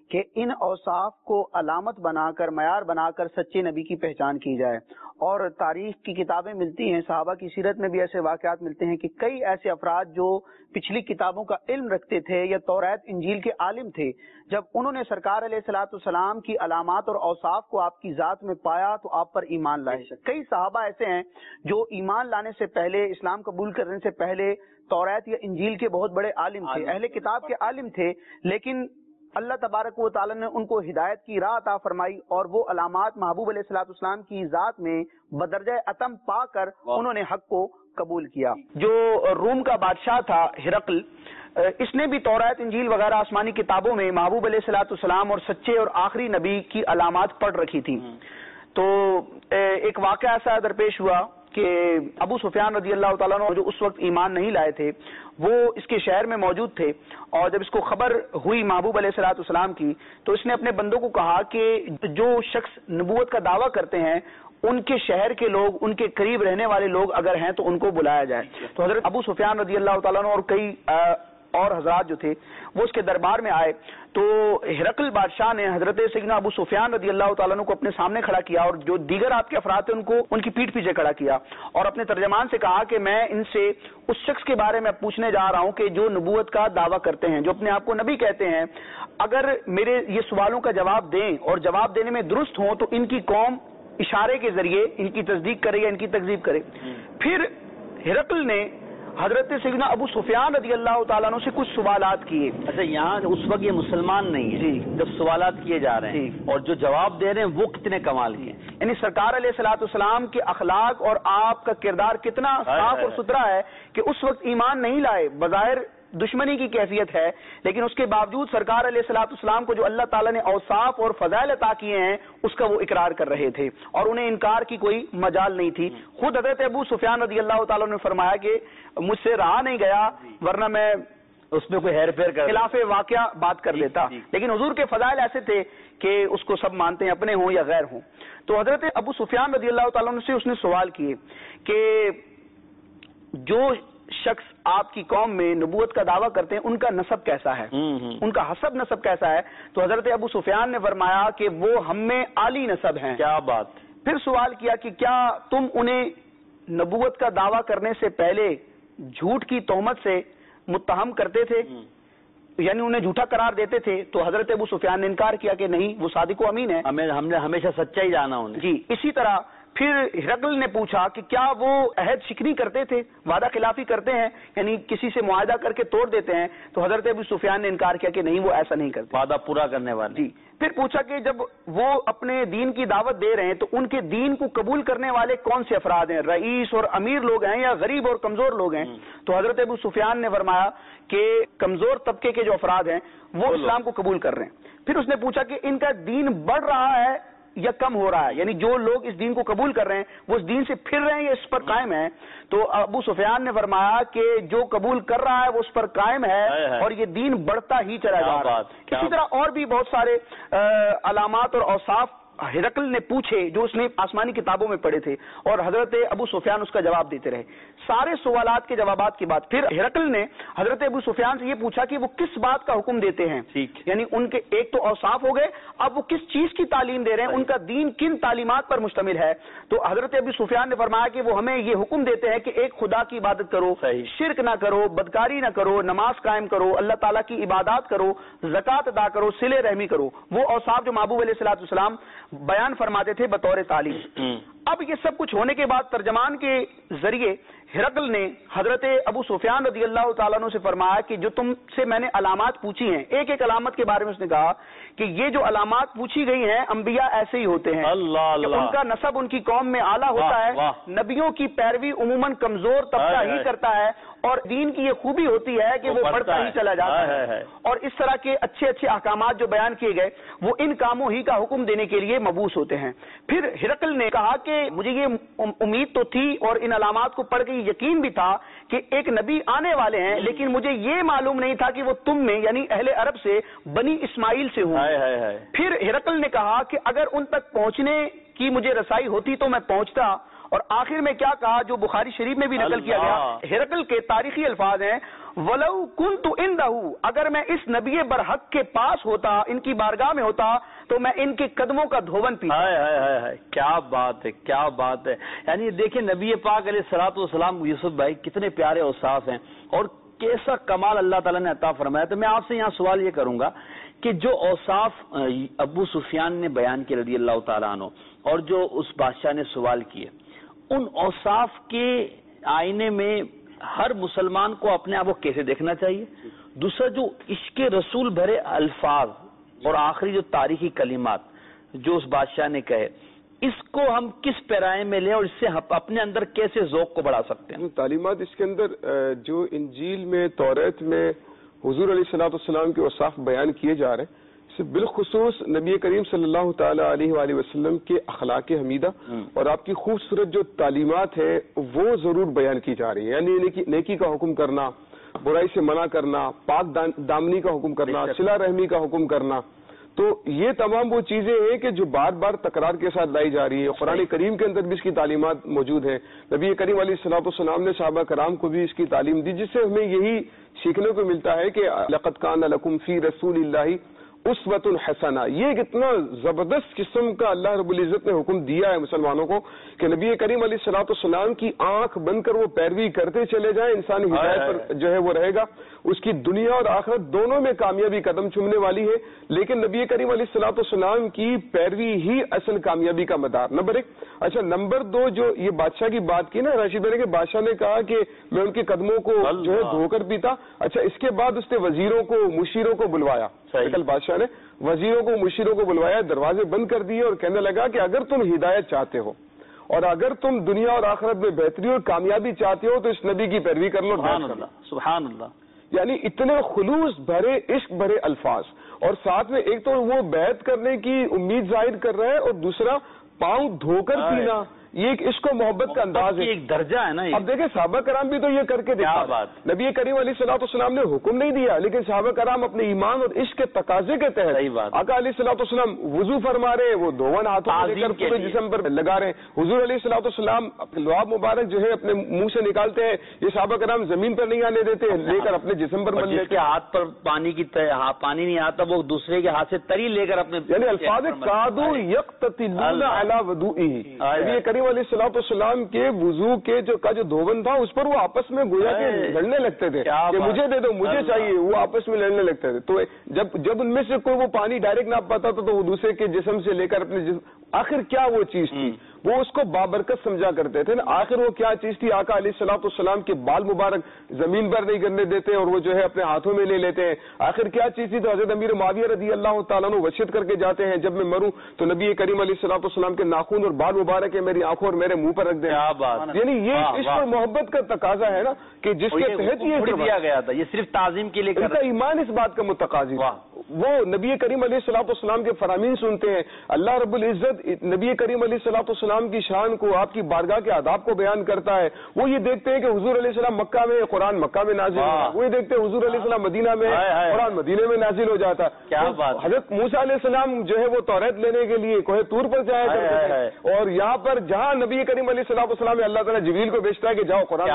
کہ ان اوصاف کو علامت بنا کر معیار بنا کر سچے نبی کی پہچان کی جائے. اور تاریخ کی کتابیں ملتی ہیں، صحابہ کی سیرت میں بھی ایسے واقعات ملتے ہیں کہ کئی ایسے افراد جو پچھلی کتابوں کا علم رکھتے تھے یا توریت انجیل کے عالم تھے، جب انہوں نے سرکار علیہ الصلوۃ والسلام کی علامات اور اوصاف کو آپ کی ذات میں پایا تو آپ پر ایمان لائے. کئی صحابہ ایسے ہیں جو ایمان لانے سے پہلے، اسلام قبول کرنے سے پہلے توریت یا انجیل کے بہت بڑے عالم تھے، اہل کتاب کے عالم تھے، لیکن اللہ تبارک و تعالی نے ان کو ہدایت کی راہ عطا فرمائی اور وہ علامات محبوب علیہ الصلوۃ والسلام کی ذات میں بدرجہ اتم پا کر انہوں نے حق کو قبول کیا. جو روم کا بادشاہ تھا ہرقل، اس نے بھی توریت انجیل وغیرہ آسمانی کتابوں میں محبوب علیہ الصلوۃ والسلام اور سچے اور آخری نبی کی علامات پڑھ رکھی تھی. تو ایک واقعہ ایسا درپیش ہوا کہ ابو سفیان رضی اللہ تعالیٰ عنہ جو اس وقت ایمان نہیں لائے تھے، وہ اس کے شہر میں موجود تھے، اور جب اس کو خبر ہوئی محبوب علیہ الصلوۃ والسلام کی تو اس نے اپنے بندوں کو کہا کہ جو شخص نبوت کا دعویٰ کرتے ہیں ان کے شہر کے لوگ، ان کے قریب رہنے والے لوگ اگر ہیں تو ان کو بلایا جائے. تو حضرت ابو سفیان رضی اللہ تعالیٰ عنہ اور کئی اور حضرات جو تھے وہ اس کے دربار میں آئے. تو ہرقل بادشاہ نے حضرت سیدنا ابو سفیان رضی اللہ تعالیٰ عنہ کو اپنے سامنے کھڑا کیا اور جو دیگر آپ کے افراد تھے ان کو ان کی پیٹھ پیچھے کھڑا کیا اور اپنے ترجمان سے کہا کہ میں ان سے اس شخص کے بارے میں پوچھنے جا رہا ہوں کہ جو نبوت کا دعویٰ کرتے ہیں، جو اپنے آپ کو نبی کہتے ہیں، اگر میرے یہ سوالوں کا جواب دیں اور جواب دینے میں درست ہوں تو ان کی قوم اشارے کے ذریعے ان کی تصدیق کرے یا ان کی تکذیب کرے. پھر ہرقل نے حضرت سیدنا ابو سفیان رضی اللہ تعالیٰ عنہ سے کچھ سوالات کیے. اچھا، یہاں اس وقت یہ مسلمان نہیں ہے جی، جب سوالات کیے جا رہے ہیں اور جو جواب دے رہے ہیں وہ کتنے کمال کے ہیں. یعنی سرکار علیہ الصلوۃ والسلام کے اخلاق اور آپ کا کردار کتنا صاف اور ستھرا ہے کہ اس وقت ایمان نہیں لائے، بظاہر دشمنی کی کیفیت ہے، لیکن اس کے باوجود سرکار علیہ الصلوۃ والسلام کو جو اللہ تعالیٰ نے اوصاف اور فضائل عطا کیے ہیں اس کا وہ اقرار کر رہے تھے اور انہیں انکار کی کوئی مجال نہیں تھی. خود حضرت ابو سفیان رضی اللہ تعالیٰ نے فرمایا کہ مجھ سے رہا نہیں گیا ورنہ میں اس میں کوئی ہیر پھیر کر خلاف واقعہ بات کر لیتا، لیکن حضور کے فضائل ایسے تھے کہ اس کو سب مانتے ہیں، اپنے ہوں یا غیر ہوں. تو حضرت ابو سفیان رضی اللہ تعالیٰ عنہ سے اس نے سوال کیے کہ جو شخص آپ کی قوم میں نبوت کا دعویٰ کرتے ہیں ان کا نسب کیسا ہے، ان کا حسب نسب کیسا ہے؟ تو حضرت ابو سفیان نے فرمایا کہ وہ ہم میں عالی نسب ہیں. کیا بات. پھر سوال کیا کہ کیا تم انہیں نبوت کا دعویٰ کرنے سے پہلے جھوٹ کی تہمت سے متہم کرتے تھے، یعنی انہیں جھوٹا قرار دیتے تھے؟ تو حضرت ابو سفیان نے انکار کیا کہ نہیں، وہ صادق و امین ہے، ہم نے ہمیشہ سچائی جانا انہیں. جی. اسی طرح پھر ہرقل نے پوچھا کہ کیا وہ عہد شکنی کرتے تھے، وعدہ خلافی کرتے ہیں، یعنی کسی سے معاہدہ کر کے توڑ دیتے ہیں؟ تو حضرت ابو سفیان نے انکار کیا کہ نہیں، وہ ایسا نہیں کرتے، وعدہ پورا کرنے والے. جی. پھر پوچھا کہ جب وہ اپنے دین کی دعوت دے رہے ہیں تو ان کے دین کو قبول کرنے والے کون سے افراد ہیں، رئیس اور امیر لوگ ہیں یا غریب اور کمزور لوگ ہیں؟ تو حضرت ابو سفیان نے فرمایا کہ کمزور طبقے کے جو افراد ہیں وہ اسلام کو قبول کر رہے ہیں. پھر اس نے پوچھا کہ ان کا دین بڑھ رہا ہے یا کم ہو رہا ہے، یعنی جو لوگ اس دین کو قبول کر رہے ہیں وہ اس دین سے پھر رہے ہیں یا اس پر قائم ہیں؟ تو ابو سفیان نے فرمایا کہ جو قبول کر رہا ہے وہ اس پر قائم ہے اور یہ دین بڑھتا ہی چلا جا رہا ہے. اسی طرح اور بھی بہت سارے علامات اور اوصاف ہرقل نے پوچھے جو اس نے آسمانی کتابوں میں پڑھے تھے اور حضرت ابو سفیان اس کا جواب دیتے رہے. سارے سوالات کے جوابات کے بعد پھر ہرقل نے حضرت ابو سفیان سے یہ پوچھا کہ وہ کس بات کا حکم دیتے ہیں، یعنی ان کے ایک تو اوصاف ہو گئے، اب وہ کس چیز کی تعلیم دے رہے ہیں، ان کا دین کن تعلیمات پر مشتمل ہے؟ تو حضرت ابو سفیان نے فرمایا کہ وہ ہمیں یہ حکم دیتے ہیں کہ ایک خدا کی عبادت کرو، شرک نہ کرو، بدکاری نہ کرو، نماز قائم کرو، اللہ تعالیٰ کی عبادات کرو، زکوٰۃ ادا کرو، صلہ رحمی کرو. وہ اوصاف جو محبوب علیہ الصلوۃ والسلام بیان فرماتے تھے بطور تعلیم. اب یہ سب کچھ ہونے کے بعد ترجمان کے ذریعے ہرقل نے حضرت ابو سفیان رضی اللہ تعالیٰ عنہ سے فرمایا کہ جو تم سے میں نے علامات پوچھی ہیں، ایک ایک علامت کے بارے میں اس نے کہا کہ یہ جو علامات پوچھی گئی ہیں انبیاء ایسے ہی ہوتے ہیں، کہ ان کا نسب ان کی قوم میں اعلیٰ ہوتا ہے، نبیوں کی پیروی عموماً کمزور طبقہ ہی کرتا ہے، اور دین کی یہ خوبی ہوتی ہے کہ وہ بڑھتا ہی چلا جاتا ہے. اور اس طرح کے اچھے اچھے احکامات جو بیان کیے گئے وہ ان کاموں ہی کا حکم دینے کے لیے مبعوث ہوتے ہیں. پھر ہرقل نے کہا کہ مجھے یہ امید تو تھی اور ان علامات کو پڑھ کے یقین بھی تھا کہ ایک نبی آنے والے ہیں، لیکن مجھے یہ معلوم نہیں تھا کہ وہ تم میں یعنی اہل عرب سے بنی اسماعیل سے ہوں. پھر ہرقل نے کہا کہ اگر ان تک پہنچنے کی مجھے رسائی ہوتی تو میں پہنچتا اور آخر میں کیا کہا جو بخاری شریف میں بھی نقل کیا گیا، ہرقل کے تاریخی الفاظ ہیں، وَلَوْ كُنْتُ عِنْدَهُ، اگر میں اس نبی برحق کے پاس ہوتا، ان کی بارگاہ میں ہوتا تو میں ان کے قدموں کا دھون پیتا۔ کیا بات ہے، کیا بات ہے۔ یعنی دیکھیں نبی پاک علیہ الصلوۃ والسلام، یوسف بھائی کتنے پیارے اوصاف ہیں اور کیسا کمال اللہ تعالیٰ نے عطا فرمایا۔ تو میں آپ سے یہاں سوال یہ کروں گا کہ جو اوصاف ابو سفیان نے بیان کیے رضی اللہ تعالیٰ عنہ اور جو اس بادشاہ نے سوال کیے، ان اوصاف کے آئینے میں ہر مسلمان کو اپنے آپ کو کیسے دیکھنا چاہیے؟ دوسرا جو عشق رسول بھرے الفاظ اور آخری جو تاریخی کلمات جو اس بادشاہ نے کہے، اس کو ہم کس پیرائے میں لیں اور اس سے اپنے اندر کیسے ذوق کو بڑھا سکتے ہیں؟ تعلیمات اس کے اندر جو انجیل میں، توریت میں حضور علیہ الصلوۃ والسلام کے اوصاف بیان کیے جا رہے ہیں، بالخصوص نبی کریم صلی اللہ تعالی علیہ وآلہ وسلم کے اخلاق حمیدہ اور آپ کی خوبصورت جو تعلیمات ہیں وہ ضرور بیان کی جا رہی ہیں، یعنی نیکی کا حکم کرنا، برائی سے منع کرنا، پاک دامنی کا حکم کرنا، صلہ رحمی کا حکم کرنا، تو یہ تمام وہ چیزیں ہیں کہ جو بار بار تکرار کے ساتھ لائی جا رہی ہے۔ قرآن کریم کے اندر بھی اس کی تعلیمات موجود ہیں، نبی کریم علیہ الصلوۃ والسلام نے صحابہ کرام کو بھی اس کی تعلیم دی، جس سے ہمیں یہی سیکھنے کو ملتا ہے کہ لقد کان لکم فی رسول اللہ اسوۃ حسنہ، یہ ایک اتنا زبردست قسم کا اللہ رب العزت نے حکم دیا ہے مسلمانوں کو کہ نبی کریم علیہ الصلوۃ والسلام کی آنکھ بند کر وہ پیروی کرتے چلے جائیں، انسان ہدایت پر جو ہے وہ رہے گا، اس کی دنیا اور آخرت دونوں میں کامیابی قدم چومنے والی ہے۔ لیکن نبی کریم علیہ الصلوۃ والسلام کی پیروی ہی اصل کامیابی کا مدار۔ نمبر ایک۔ اچھا نمبر دو، جو یہ بادشاہ کی بات کی نا راشد بھائی، کہ بادشاہ نے کہا کہ میں ان کے قدموں کو جو ہے دھو کر پیتا، اچھا اس کے بعد اس نے وزیروں کو، مشیروں کو بلوایا، کل بادشاہ نے وزیروں کو، مشیروں کو بلوایا، دروازے بند کر دیے اور کہنے لگا کہ اگر تم ہدایت چاہتے ہو اور اگر تم دنیا اور آخرت میں بہتری اور کامیابی چاہتے ہو تو اس نبی کی پیروی کر لو۔ سبحان اللہ۔ یعنی اتنے خلوص بھرے، عشق بھرے الفاظ، اور ساتھ میں ایک تو وہ بیعت کرنے کی امید ظاہر کر رہے ہیں اور دوسرا پاؤں دھو کر پینا، یہ ایک عشق و محبت کا انداز ہے، ایک درجہ ہے نا۔ اب دیکھیں صحابہ کرام بھی تو یہ کر کے دیکھا، نبی کریم علیہ الصلوۃ والسلام نے حکم نہیں دیا، لیکن صحابہ کرام اپنے ایمان اور عشق کے تقاضے کے تحت آقا علیہ الصلوۃ والسلام وضو فرما رہے، وہ دھون ہاتھوں میں لے کر پورے جسم پر لگا رہے ہیں، حضور علیہ الصلوۃ والسلام لعاب مبارک جو ہے اپنے منہ سے نکالتے ہیں، یہ صحابہ کرام زمین پر نہیں آنے دیتے، لے کر اپنے جسم پر مل لیتے، ہاتھ پر پانی کی پانی نہیں آتا وہ دوسرے کے ہاتھ سے تری لے کر اپنے، یعنی الفاظ قادوا یقتتلون علی وضوئہ، نبی کریم علیہ الصلوۃ والسلام کے وضو کے جو دھون تھا اس پر وہ آپس میں گویا کہ لڑنے لگتے تھے کہ مجھے دے دو، مجھے چاہیے، وہ آپس میں لڑنے لگتے تھے۔ تو جب ان میں سے کوئی وہ پانی ڈائریکٹ نہ پاتا تھا تو وہ دوسرے کے جسم سے لے کر اپنے جسم، آخر کیا وہ چیز تھی، وہ اس کو بابرکت سمجھا کرتے تھے نا، آخر وہ کیا چیز تھی، آقا علیہ الصلوۃ والسلام کے بال مبارک زمین پر نہیں گرنے دیتے اور وہ جو ہے اپنے ہاتھوں میں لے لیتے ہیں، آخر کیا چیز تھی، تو حضرت امیر معاویہ رضی اللہ تعالیٰ عنہ وصیت کر کے جاتے ہیں جب میں مروں تو نبی کریم علیہ الصلوۃ والسلام کے ناخن اور بال مبارک ہے میری آنکھوں اور میرے منہ پر رکھ دیں۔ یعنی یہ عشق اور محبت کا تقاضا ہے نا کہ جس کے تحت یہ دیا گیا تھا، یہ صرف تعظیم کے لیے، ان کا ایمان اس بات کا متقاضی، وہ نبی کریم علیہ الصلوۃ والسلام کے فرامین سنتے ہیں، اللہ رب العزت نبی کریم علیہ الصلوۃ والسلام کی شان کو، آپ کی بارگاہ کے آداب کو بیان کرتا ہے، وہ یہ دیکھتے ہیں کہ حضور علیہ السلام مکہ میں قرآن مکہ میں نازل ہوا، وہ یہ دیکھتے ہیں حضور علیہ السلام مدینہ میں قرآن مدینے میں نازل ہو جاتا۔ حضرت موسیٰ علیہ السلام جو ہے وہ توریت لینے کے لیے کوہ طور پر جایا کرتے تھے، اور یہاں پر جہاں نبی کریم علیہ الصلوۃ والسلام اللہ تعالیٰ جبریل کو بھیجتا ہے کہ جاؤ قرآن،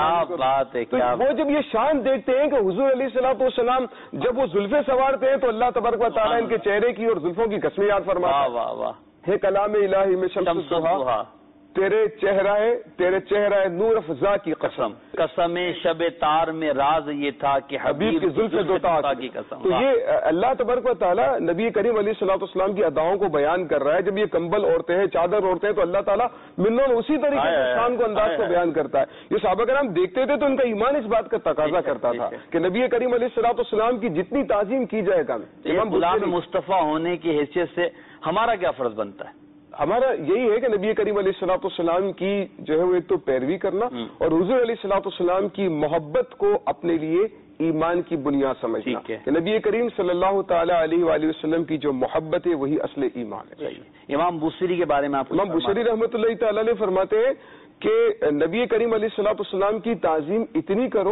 تو وہ جب یہ شان دیکھتے ہیں کہ حضور علیہ الصلوۃ والسلام جب وہ زلفیں سوارتے ہیں تو اللہ تبارک و تعالیٰ ان کے چہرے کی اور زلفوں کی قسمیں یاد فرماتا ہے، کلام الہی میں شمس الضحیٰ، تیرے چہرہ نور افزا کی قسم، قسم شب تار میں راز یہ تھا کہ حبیب کی زلف دوتا کی قسم۔ تو یہ اللہ تبارک و تعالیٰ نبی کریم علیہ الصلوۃ والسلام کی اداؤں کو بیان کر رہا ہے، جب یہ کمبل اوڑھتے ہیں، چادر اوڑھتے ہیں تو اللہ تعالیٰ منون اسی طریقے سے شان کو انداز کو بیان کرتا ہے۔ یہ صحابہ کرام دیکھتے تھے تو ان کا ایمان اس بات کا تقاضا کرتا تھا کہ نبی کریم علیہ الصلوۃ والسلام کی جتنی تعظیم کی جائے گا، غلام مصطفیٰ ہونے کی حیثیت سے ہمارا کیا فرض بنتا ہے؟ ہمارا یہی ہے کہ نبی کریم علیہ الصلوۃ والسلام کی جو ہے وہ ایک تو پیروی کرنا اور حضور علیہ الصلوۃ والسلام کی محبت کو اپنے لیے ایمان کی بنیاد سمجھنا کہ نبی کریم صلی اللہ تعالی علیہ وآلہ وسلم کی جو محبت ہے وہی اصل ایمان ہے۔ امام بوصیری کے بارے میں آپ امام بوصیری رحمۃ اللہ تعالی علیہ فرماتے ہیں کہ نبی کریم علیہ الصلوۃ والسلام کی تعظیم اتنی کرو،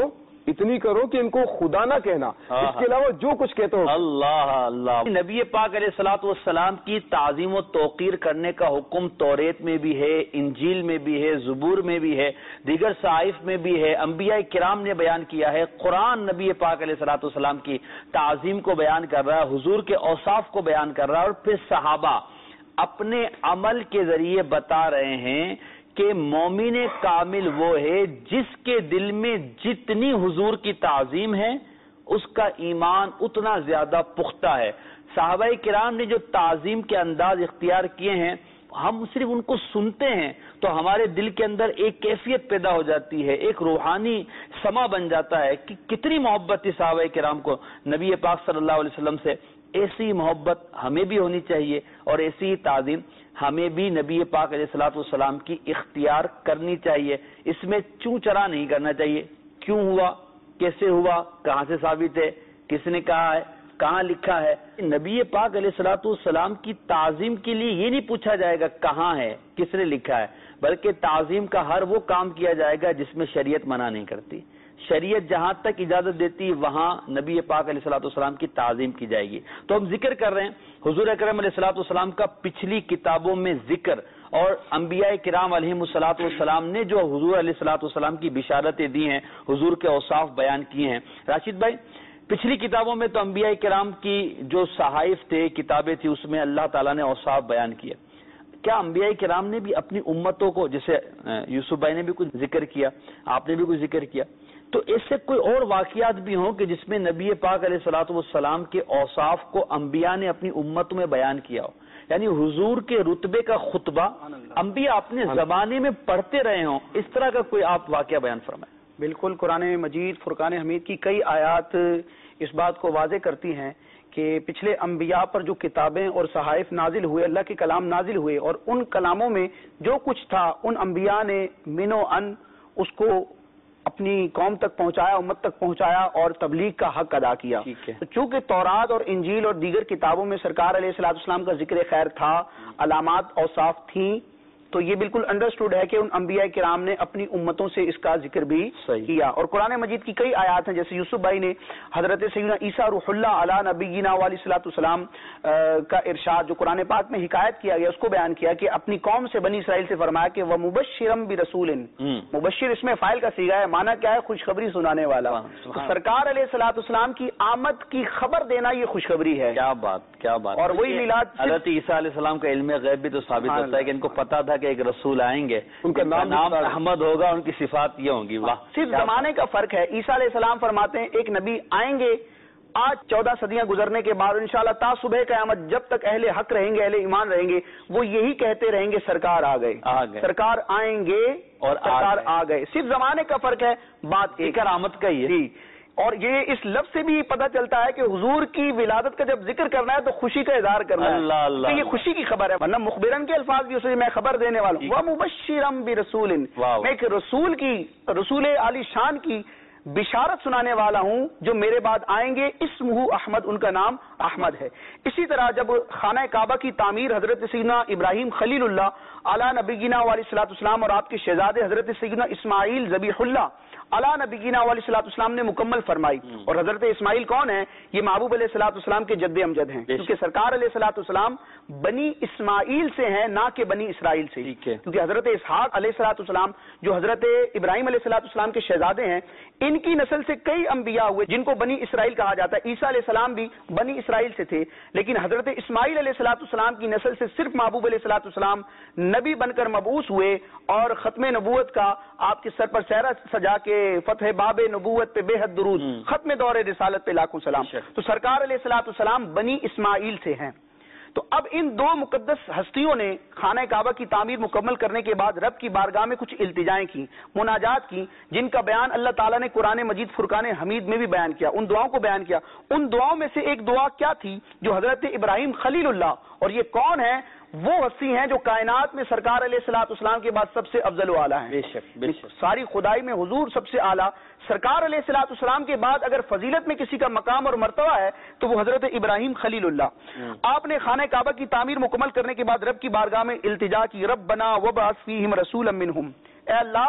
اتنی کرو کہ ان کو خدا نہ کہنا، اس کے علاوہ جو کچھ کہتے ہو۔ اللہ اللہ، نبی پاک علیہ الصلوۃ والسلام کی تعظیم و توقیر کرنے کا حکم توریت میں بھی ہے، انجیل میں بھی ہے، زبور میں بھی ہے، دیگر صحائف میں بھی ہے، انبیاء کرام نے بیان کیا ہے، قرآن نبی پاک علیہ الصلوۃ والسلام کی تعظیم کو بیان کر رہا ہے، حضور کے اوصاف کو بیان کر رہا ہے، اور پھر صحابہ اپنے عمل کے ذریعے بتا رہے ہیں کہ مومن کامل وہ ہے جس کے دل میں جتنی حضور کی تعظیم ہے اس کا ایمان اتنا زیادہ پختہ ہے۔ صحابہ کرام نے جو تعظیم کے انداز اختیار کیے ہیں، ہم صرف ان کو سنتے ہیں تو ہمارے دل کے اندر ایک کیفیت پیدا ہو جاتی ہے، ایک روحانی سما بن جاتا ہے کہ کتنی محبت تھی صحابہ کرام کو نبی پاک صلی اللہ علیہ وسلم سے۔ ایسی محبت ہمیں بھی ہونی چاہیے اور ایسی ہی تعظیم ہمیں بھی نبی پاک علیہ الصلوۃ والسلام کی اختیار کرنی چاہیے۔ اس میں چوں چرا نہیں کرنا چاہیے، کیوں ہوا، کیسے ہوا، کہاں سے ثابت ہے، کس نے کہا ہے، کہاں لکھا ہے۔ نبی پاک علیہ الصلوۃ والسلام کی تعظیم کے لیے یہ نہیں پوچھا جائے گا کہاں ہے، کس نے لکھا ہے، بلکہ تعظیم کا ہر وہ کام کیا جائے گا جس میں شریعت منع نہیں کرتی۔ شریعت جہاں تک اجازت دیتی وہاں نبی پاک علیہ الصلوۃ والسلام کی تعظیم کی جائے گی۔ تو ہم ذکر کر رہے ہیں حضور اکرم علیہ الصلوۃ والسلام کا پچھلی کتابوں میں ذکر، اور انبیاء کرام علیہم الصلوۃ والسلام نے جو حضور علیہ الصلوۃ والسلام کی بشارتیں دی ہیں، حضور کے اوصاف بیان کیے ہیں۔ راشد بھائی، پچھلی کتابوں میں تو انبیاء کرام کی جو صحائف تھے، کتابیں تھیں، اس میں اللہ تعالیٰ نے اوصاف بیان کیے۔ کیا انبیاء کرام نے بھی اپنی امتوں کو، جیسے یوسف بھائی نے بھی کچھ ذکر کیا، آپ نے بھی کچھ ذکر کیا، تو ایسے کوئی اور واقعات بھی ہوں کہ جس میں نبی پاک علیہ الصلوۃ والسلام کے اوصاف کو انبیاء نے اپنی امت میں بیان کیا ہو، یعنی حضور کے رتبے کا خطبہ انبیاء اپنے زمانے میں پڑھتے رہے ہوں، اس طرح کا کوئی آپ واقعہ بیان فرمائیں۔ بالکل، قرآن مجید فرقان حمید کی کئی آیات اس بات کو واضح کرتی ہیں کہ پچھلے انبیاء پر جو کتابیں اور صحائف نازل ہوئے، اللہ کے کلام نازل ہوئے، اور ان کلاموں میں جو کچھ تھا ان انبیاء نے من و ان اس کو اپنی قوم تک پہنچایا، امت تک پہنچایا اور تبلیغ کا حق ادا کیا۔ تو چونکہ تورات اور انجیل اور دیگر کتابوں میں سرکار علیہ الصلوۃ والسلام کا ذکر خیر تھا، علامات اوصاف تھیں، تو یہ بالکل انڈرسٹوڈ ہے کہ ان انبیاء کرام نے اپنی امتوں سے اس کا ذکر بھی کیا۔ اور قرآن مجید کی کئی آیات ہیں، جیسے یوسف بھائی نے حضرت سیدنا عیسیٰ روح اللہ علی نبینا علیہ الصلوۃ والسلام کا ارشاد جو قرآن پاک میں حکایت کیا گیا، اس کو بیان کیا کہ اپنی قوم سے، بنی اسرائیل سے فرمایا کہ وَمُبَشِّرًا بِرَسُولٍ، مبشر اس میں فاعل کا صیغہ ہے، معنی کیا ہے، خوشخبری سنانے والا۔ تو سرکار علیہ الصلوۃ والسلام کی آمد کی خبر دینا یہ خوشخبری ہے۔ کیا بات، کیا بات۔ اور وہی میلاد، حضرت عیسیٰ علیہ السلام کا علم غیب بھی تو ثابت ہوتا ہے کہ ان کو پتا تھا کہ ایک رسول آئیں گے، ان کا نام احمد ہوگا، ان کی صفات یہ ہوں گی۔ صرف زمانے کا فرق ہے۔ عیسیٰ علیہ السلام فرماتے ہیں ایک نبی آئیں گے آج 14 صدیاں گزرنے کے بعد، انشاءاللہ تا صبح قیامت جب تک اہل حق رہیں گے، اہل ایمان رہیں گے، وہ یہی کہتے رہیں گے سرکار آ گئے، سرکار آئیں گے اور سرکار آ گئے۔ صرف زمانے کا فرق ہے، بات ایک کرامت کا ہی ہے۔ اور یہ اس لفظ سے بھی پتہ چلتا ہے کہ حضور کی ولادت کا جب ذکر کرنا ہے تو خوشی کا اظہار کرنا ہے، تو یہ خوشی کی خبر ہے، ورنہ مخبرن کے الفاظ بھی اسے میں خبر دینے والا ہوں، وَمُبَشِّرًا بِرَسُولٍ، میں ایک رسول کی، رسول عالی شان کی بشارت سنانے والا ہوں جو میرے بعد آئیں گے، اسمہ احمد، ان کا نام احمد ہے۔ اسی طرح جب خانہ کعبہ کی تعمیر حضرت سیدنا ابراہیم خلیل اللہ علی نبینا علیہ الصلوۃ والسلام اور آپ کے شہزادے حضرت سیدنا اسماعیل ذبیح اللہ علی نبینا علیہ الصلوۃ والسلام نے مکمل فرمائی، اور حضرت اسماعیل کون ہیں؟ یہ محبوب علیہ الصلوۃ والسلام کے جد امجد ہیں، کیونکہ سرکار علیہ الصلوۃ والسلام بنی اسماعیل سے ہیں، نہ کہ بنی اسرائیل سے، کیونکہ حضرت اسحاق علیہ الصلوۃ والسلام جو حضرت ابراہیم علیہ الصلوۃ والسلام کے شہزادے ہیں، ان کی نسل سے کئی انبیاء ہوئے جن کو بنی اسرائیل کہا جاتا ہے۔ عیسیٰ علیہ السلام بھی بنی اسرائیل سے تھے، لیکن حضرت اسماعیل علیہ الصلوۃ والسلام کی نسل سے صرف محبوب علیہ الصلوۃ والسلام نبی بن کر مبعوث ہوئے، اور ختم نبوت کا آپ کے سر پر سہرا سجا کے فتح باب نبوت پہ بے حد درود، ختم دور رسالت پہ لاکھوں سلام۔ تو سرکار علیہ الصلوۃ والسلام بنی اسماعیل سے ہیں۔ تو اب ان دو مقدس ہستیوں نے خانہ کعبہ کی تعمیر مکمل کرنے کے بعد رب کی بارگاہ میں کچھ التجائیں کی، مناجات کی، جن کا بیان اللہ تعالیٰ نے قرآن مجید فرقان حمید میں بھی بیان کیا، ان دعاؤں کو بیان کیا۔ ان دعاؤں میں سے ایک دعا کیا تھی جو حضرت ابراہیم خلیل اللہ، اور یہ کون ہے؟ وہ ہستی ہیں جو کائنات میں سرکار علیہ الصلوۃ والسلام کے بعد سب سے افضل و اعلیٰ ہیں۔ بے شک ساری خدائی میں حضور سب سے اعلیٰ، سرکار علیہ الصلوۃ والسلام کے بعد اگر فضیلت میں کسی کا مقام اور مرتبہ ہے تو وہ حضرت ابراہیم خلیل اللہ۔ آپ نے خانہ کعبہ کی تعمیر مکمل کرنے کے بعد رب کی بارگاہ میں التجا کی، ربنا وابعث فیہم رسولا منہم، اے اللہ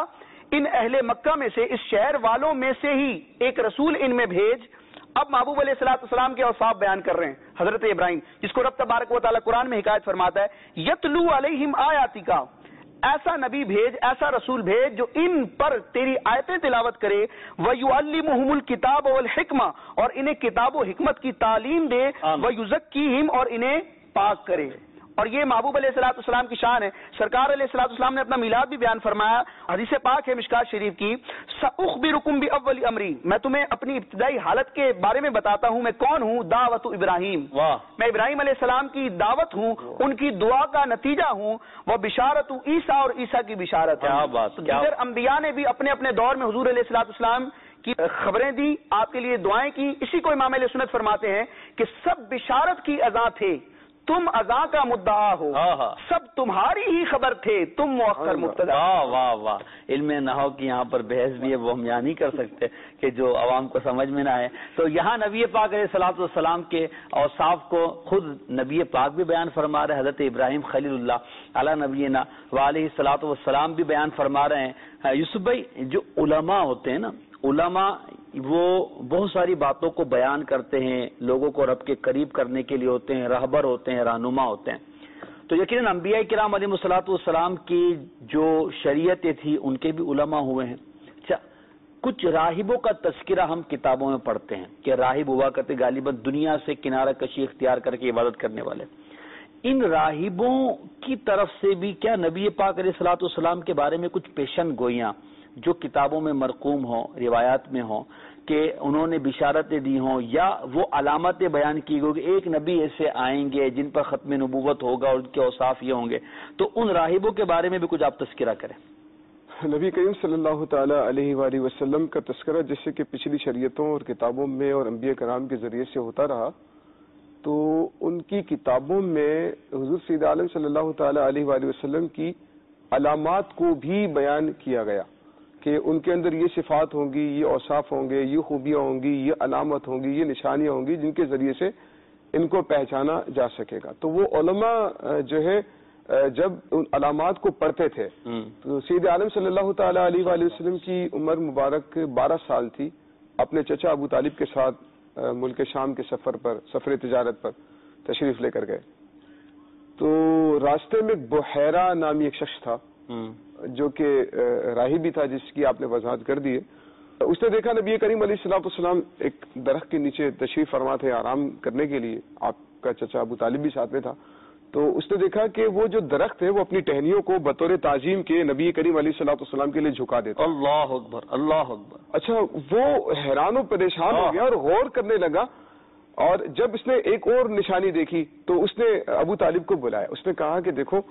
ان اہل مکہ میں سے، اس شہر والوں میں سے ہی ایک رسول ان میں بھیج. اب محبوب علیہ الصلوۃ والسلام کے اوصاف بیان کر رہے ہیں حضرت ابراہیم، جس کو رب تبارک و تعالیٰ قرآن میں حکایت فرماتا ہے، یتلو علیہم آیاتک، ایسا نبی بھیج، ایسا رسول بھیج جو ان پر تیری آیتیں تلاوت کرے، وَيُعَلِّمُهُمُ الْكِتَابَ وَالْحِکْمَةَ، اور انہیں کتاب و حکمت کی تعلیم دے، وَيُزَكِّيهِمْ، اور انہیں پاک کرے. اور یہ محبوب علیہ الصلوۃ والسلام کی شان ہے. سرکار علیہ الصلوۃ والسلام نے اپنا میلاد بھی بیان فرمایا، حدیث پاک ہے مشکات شریف کی، سأخبرکم بأول امری، میں تمہیں اپنی ابتدائی حالت کے بارے میں بتاتا ہوں، میں کون ہوں، دعوت ابراہیم، میں ابراہیم علیہ السلام کی دعوت ہوں، ان کی دعا کا نتیجہ ہوں، وہ بشارت عیسیٰ، اور عیسیٰ کی بشارت ہے. دیگر انبیاء نے بھی اپنے اپنے دور میں حضور علیہ الصلوۃ والسلام کی خبریں دی، آپ کے لیے دعائیں کی. اسی کو امام اہل سنت فرماتے ہیں کہ سب بشارت کی اذاں تھے، تم اذاں کا مدعا ہو، سب تمہاری ہی خبر تھے، تم مؤخر مبتدا. واہ واہ واہ. علم نحو کی یہاں پر بحث بھی ہے، وہ ہم یہاں نہیں کر سکتے کہ جو عوام کو سمجھ میں نہ آئے. تو یہاں نبی پاک علیہ الصلوۃ والسلام کے اوصاف کو خود نبی پاک بھی بیان فرما رہے ہیں، حضرت ابراہیم خلیل اللہ علی نبینا وعلیہ الصلوۃ والسلام بھی بیان فرما رہے ہیں. یوسف بھائی، جو علماء ہوتے ہیں نا، علماء وہ بہت ساری باتوں کو بیان کرتے ہیں، لوگوں کو رب کے قریب کرنے کے لیے ہوتے ہیں، رہبر ہوتے ہیں، رہنما ہوتے ہیں. تو یقیناً انبیاء کرام علیہ الصلوۃ والسلام کی جو شریعتیں تھی ان کے بھی علماء ہوئے ہیں. اچھا، کچھ راہبوں کا تذکرہ ہم کتابوں میں پڑھتے ہیں کہ راہب ہوا کرتے غالباً دنیا سے کنارہ کشی اختیار کر کے عبادت کرنے والے. ان راہبوں کی طرف سے بھی کیا نبی پاک علیہ الصلوۃ والسلام کے بارے میں کچھ پیشن گوئیاں جو کتابوں میں مرقوم ہوں، روایات میں ہوں، کہ انہوں نے بشارتیں دی ہوں، یا وہ علامتیں بیان کی گئی کہ ایک نبی ایسے آئیں گے جن پر ختم نبوت ہوگا اور ان کے اوصاف یہ ہوں گے، تو ان راہبوں کے بارے میں بھی کچھ آپ تذکرہ کریں. نبی کریم صلی اللہ تعالی علیہ وآلہ وسلم کا تذکرہ جیسے کہ پچھلی شریعتوں اور کتابوں میں اور انبیاء کرام کے ذریعے سے ہوتا رہا، تو ان کی کتابوں میں حضور سید عالم صلی اللہ تعالی علیہ وآلہ وسلم کی علامات کو بھی بیان کیا گیا کہ ان کے اندر یہ صفات ہوں گی، یہ اوصاف ہوں گے، یہ خوبیاں ہوں گی، یہ علامت ہوں گی، یہ نشانیاں ہوں گی جن کے ذریعے سے ان کو پہچانا جا سکے گا. تو وہ علماء جو ہے جب ان علامات کو پڑھتے تھے تو سید عالم صلی اللہ تعالی علیہ وآلہ وسلم کی عمر مبارک 12 سال تھی. اپنے چچا ابو طالب کے ساتھ ملک شام کے سفر تجارت پر تشریف لے کر گئے. تو راستے میں بحیرہ نامی ایک شخص تھا جو کہ راہب بھی تھا، جس کی آپ نے وضاحت کر دی ہے. اس نے دیکھا نبی کریم علیہ الصلوۃ والسلام ایک درخت کے نیچے تشریف فرما تھے آرام کرنے کے لیے، آپ کا چچا ابو طالب بھی ساتھ میں تھا. تو اس نے دیکھا کہ وہ جو درخت ہے وہ اپنی ٹہنیوں کو بطور تعظیم کے نبی کریم علیہ الصلوۃ والسلام کے لیے جھکا دیتا. اللہ اکبر، اللہ اکبر. اچھا، وہ حیران و پریشان ہو گیا اور غور کرنے لگا، اور جب اس نے ایک اور نشانی دیکھی تو اس نے ابو طالب کو بلایا. اس نے کہا کہ دیکھو،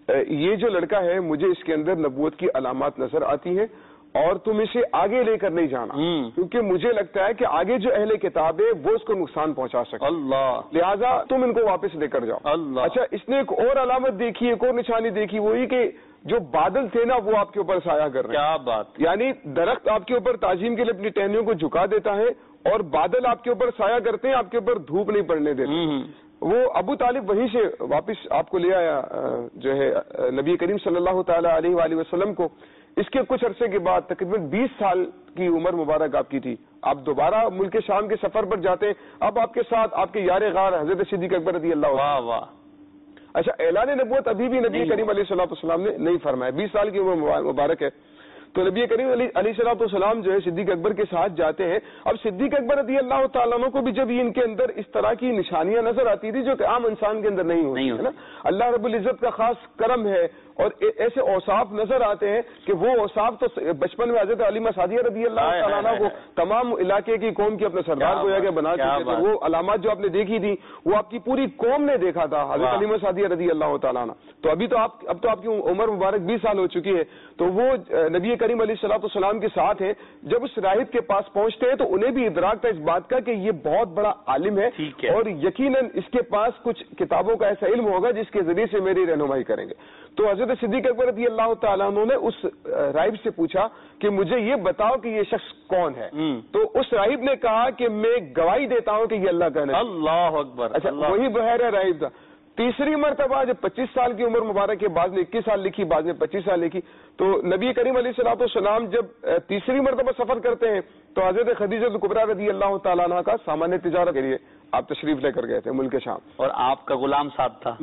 یہ جو لڑکا ہے مجھے اس کے اندر نبوت کی علامات نظر آتی ہیں، اور تم اسے آگے لے کر نہیں جانا، کیونکہ مجھے لگتا ہے کہ آگے جو اہل کتاب ہے وہ اس کو نقصان پہنچا سکتے، اللہ، لہٰذا تم ان کو واپس لے کر جاؤ. اللہ. اچھا، اس نے ایک اور علامت دیکھی، ایک اور نشانی دیکھی، وہی کہ جو بادل تھے نا وہ آپ کے اوپر سایہ کر رہے ہیں. کیا بات! یعنی درخت آپ کے اوپر تعظیم کے لیے اپنی ٹہنیوں کو جھکا دیتا ہے، اور بادل آپ کے اوپر سایہ کرتے ہیں، آپ کے اوپر دھوپ نہیں پڑنے دیتے. وہ ابو طالب وہیں سے واپس آپ کو لے آیا جو ہے نبی کریم صلی اللہ تعالی علیہ وآلہ وسلم کو. اس کے کچھ عرصے کے بعد تقریباً 20 سال کی عمر مبارک آپ کی تھی، آپ دوبارہ ملک شام کے سفر پر جاتے ہیں. اب آپ کے ساتھ آپ کے یار غار حضرت صدیق اکبر رضی اللہ عنہ. واہ واہ. اچھا، اعلان نبوت ابھی بھی نبی کریم علیہ الصلوۃ والسلام نے نہیں فرمایا، 20 سال کی عمر مبارک ہے. تو نبی کریم علیہ الصلوۃ والسلام جو ہے صدیق اکبر کے ساتھ جاتے ہیں. اب صدیق اکبر رضی اللہ تعالیٰ عنہ کو بھی جب ان کے اندر اس طرح کی نشانیاں نظر آتی تھی جو کہ عام انسان کے اندر نہیں ہوتی ہے نا، اللہ رب العزت کا خاص کرم ہے، اور ایسے اوصاف نظر آتے ہیں کہ وہ اوصاف تو بچپن میں حضرت علیمہ سعدیہ رضی اللہ تعالیٰ عنہ کو تمام علاقے کی قوم کی اپنے سردار گویا کے بنا چکے تھے. وہ علامات جو آپ نے دیکھی تھی وہ آپ کی پوری قوم نے دیکھا تھا، حضرت علیمہ سعدیہ رضی اللہ تعالیٰ عنہ. تو اب تو آپ کی عمر مبارک 20 سال ہو چکی ہے. تو وہ نبی کریم علیہ الصلوۃ والسلام کے ساتھ ہیں. جب اس راہب کے پاس پہنچتے ہیں تو انہیں بھی ادراک تھا اس بات کا کہ یہ بہت بڑا عالم ہے، اور یقیناً اس کے پاس کچھ کتابوں کا ایسا علم ہوگا جس کے ذریعے سے میری رہنمائی کریں گے. تو حضرت صدیق اکبر رضی اللہ تعالیٰ عنہ نے اس راہب سے پوچھا کہ مجھے یہ بتاؤ کہ یہ شخص کون ہے. تو اس راہب نے کہا کہ میں گواہی دیتا ہوں کہ یہ اللہ کا نبی. اللہ اکبر. اچھا، وہی بحیرہ راہب تھا. تیسری مرتبہ جب 25 سال کی عمر مبارک کے بعد میں 21 سال لکھی، بعد میں 25 سال لکھی، تو نبی کریم علیہ الصلوۃ والسلام جب تیسری مرتبہ سفر کرتے ہیں تو حضرت خدیجہ کبریٰ رضی اللہ تعالیٰ عنہ کا سامان تجارت کے لیے آپ تشریف لے کر گئے تھے ملک شام، اور آپ کا غلام ساتھ تھا؟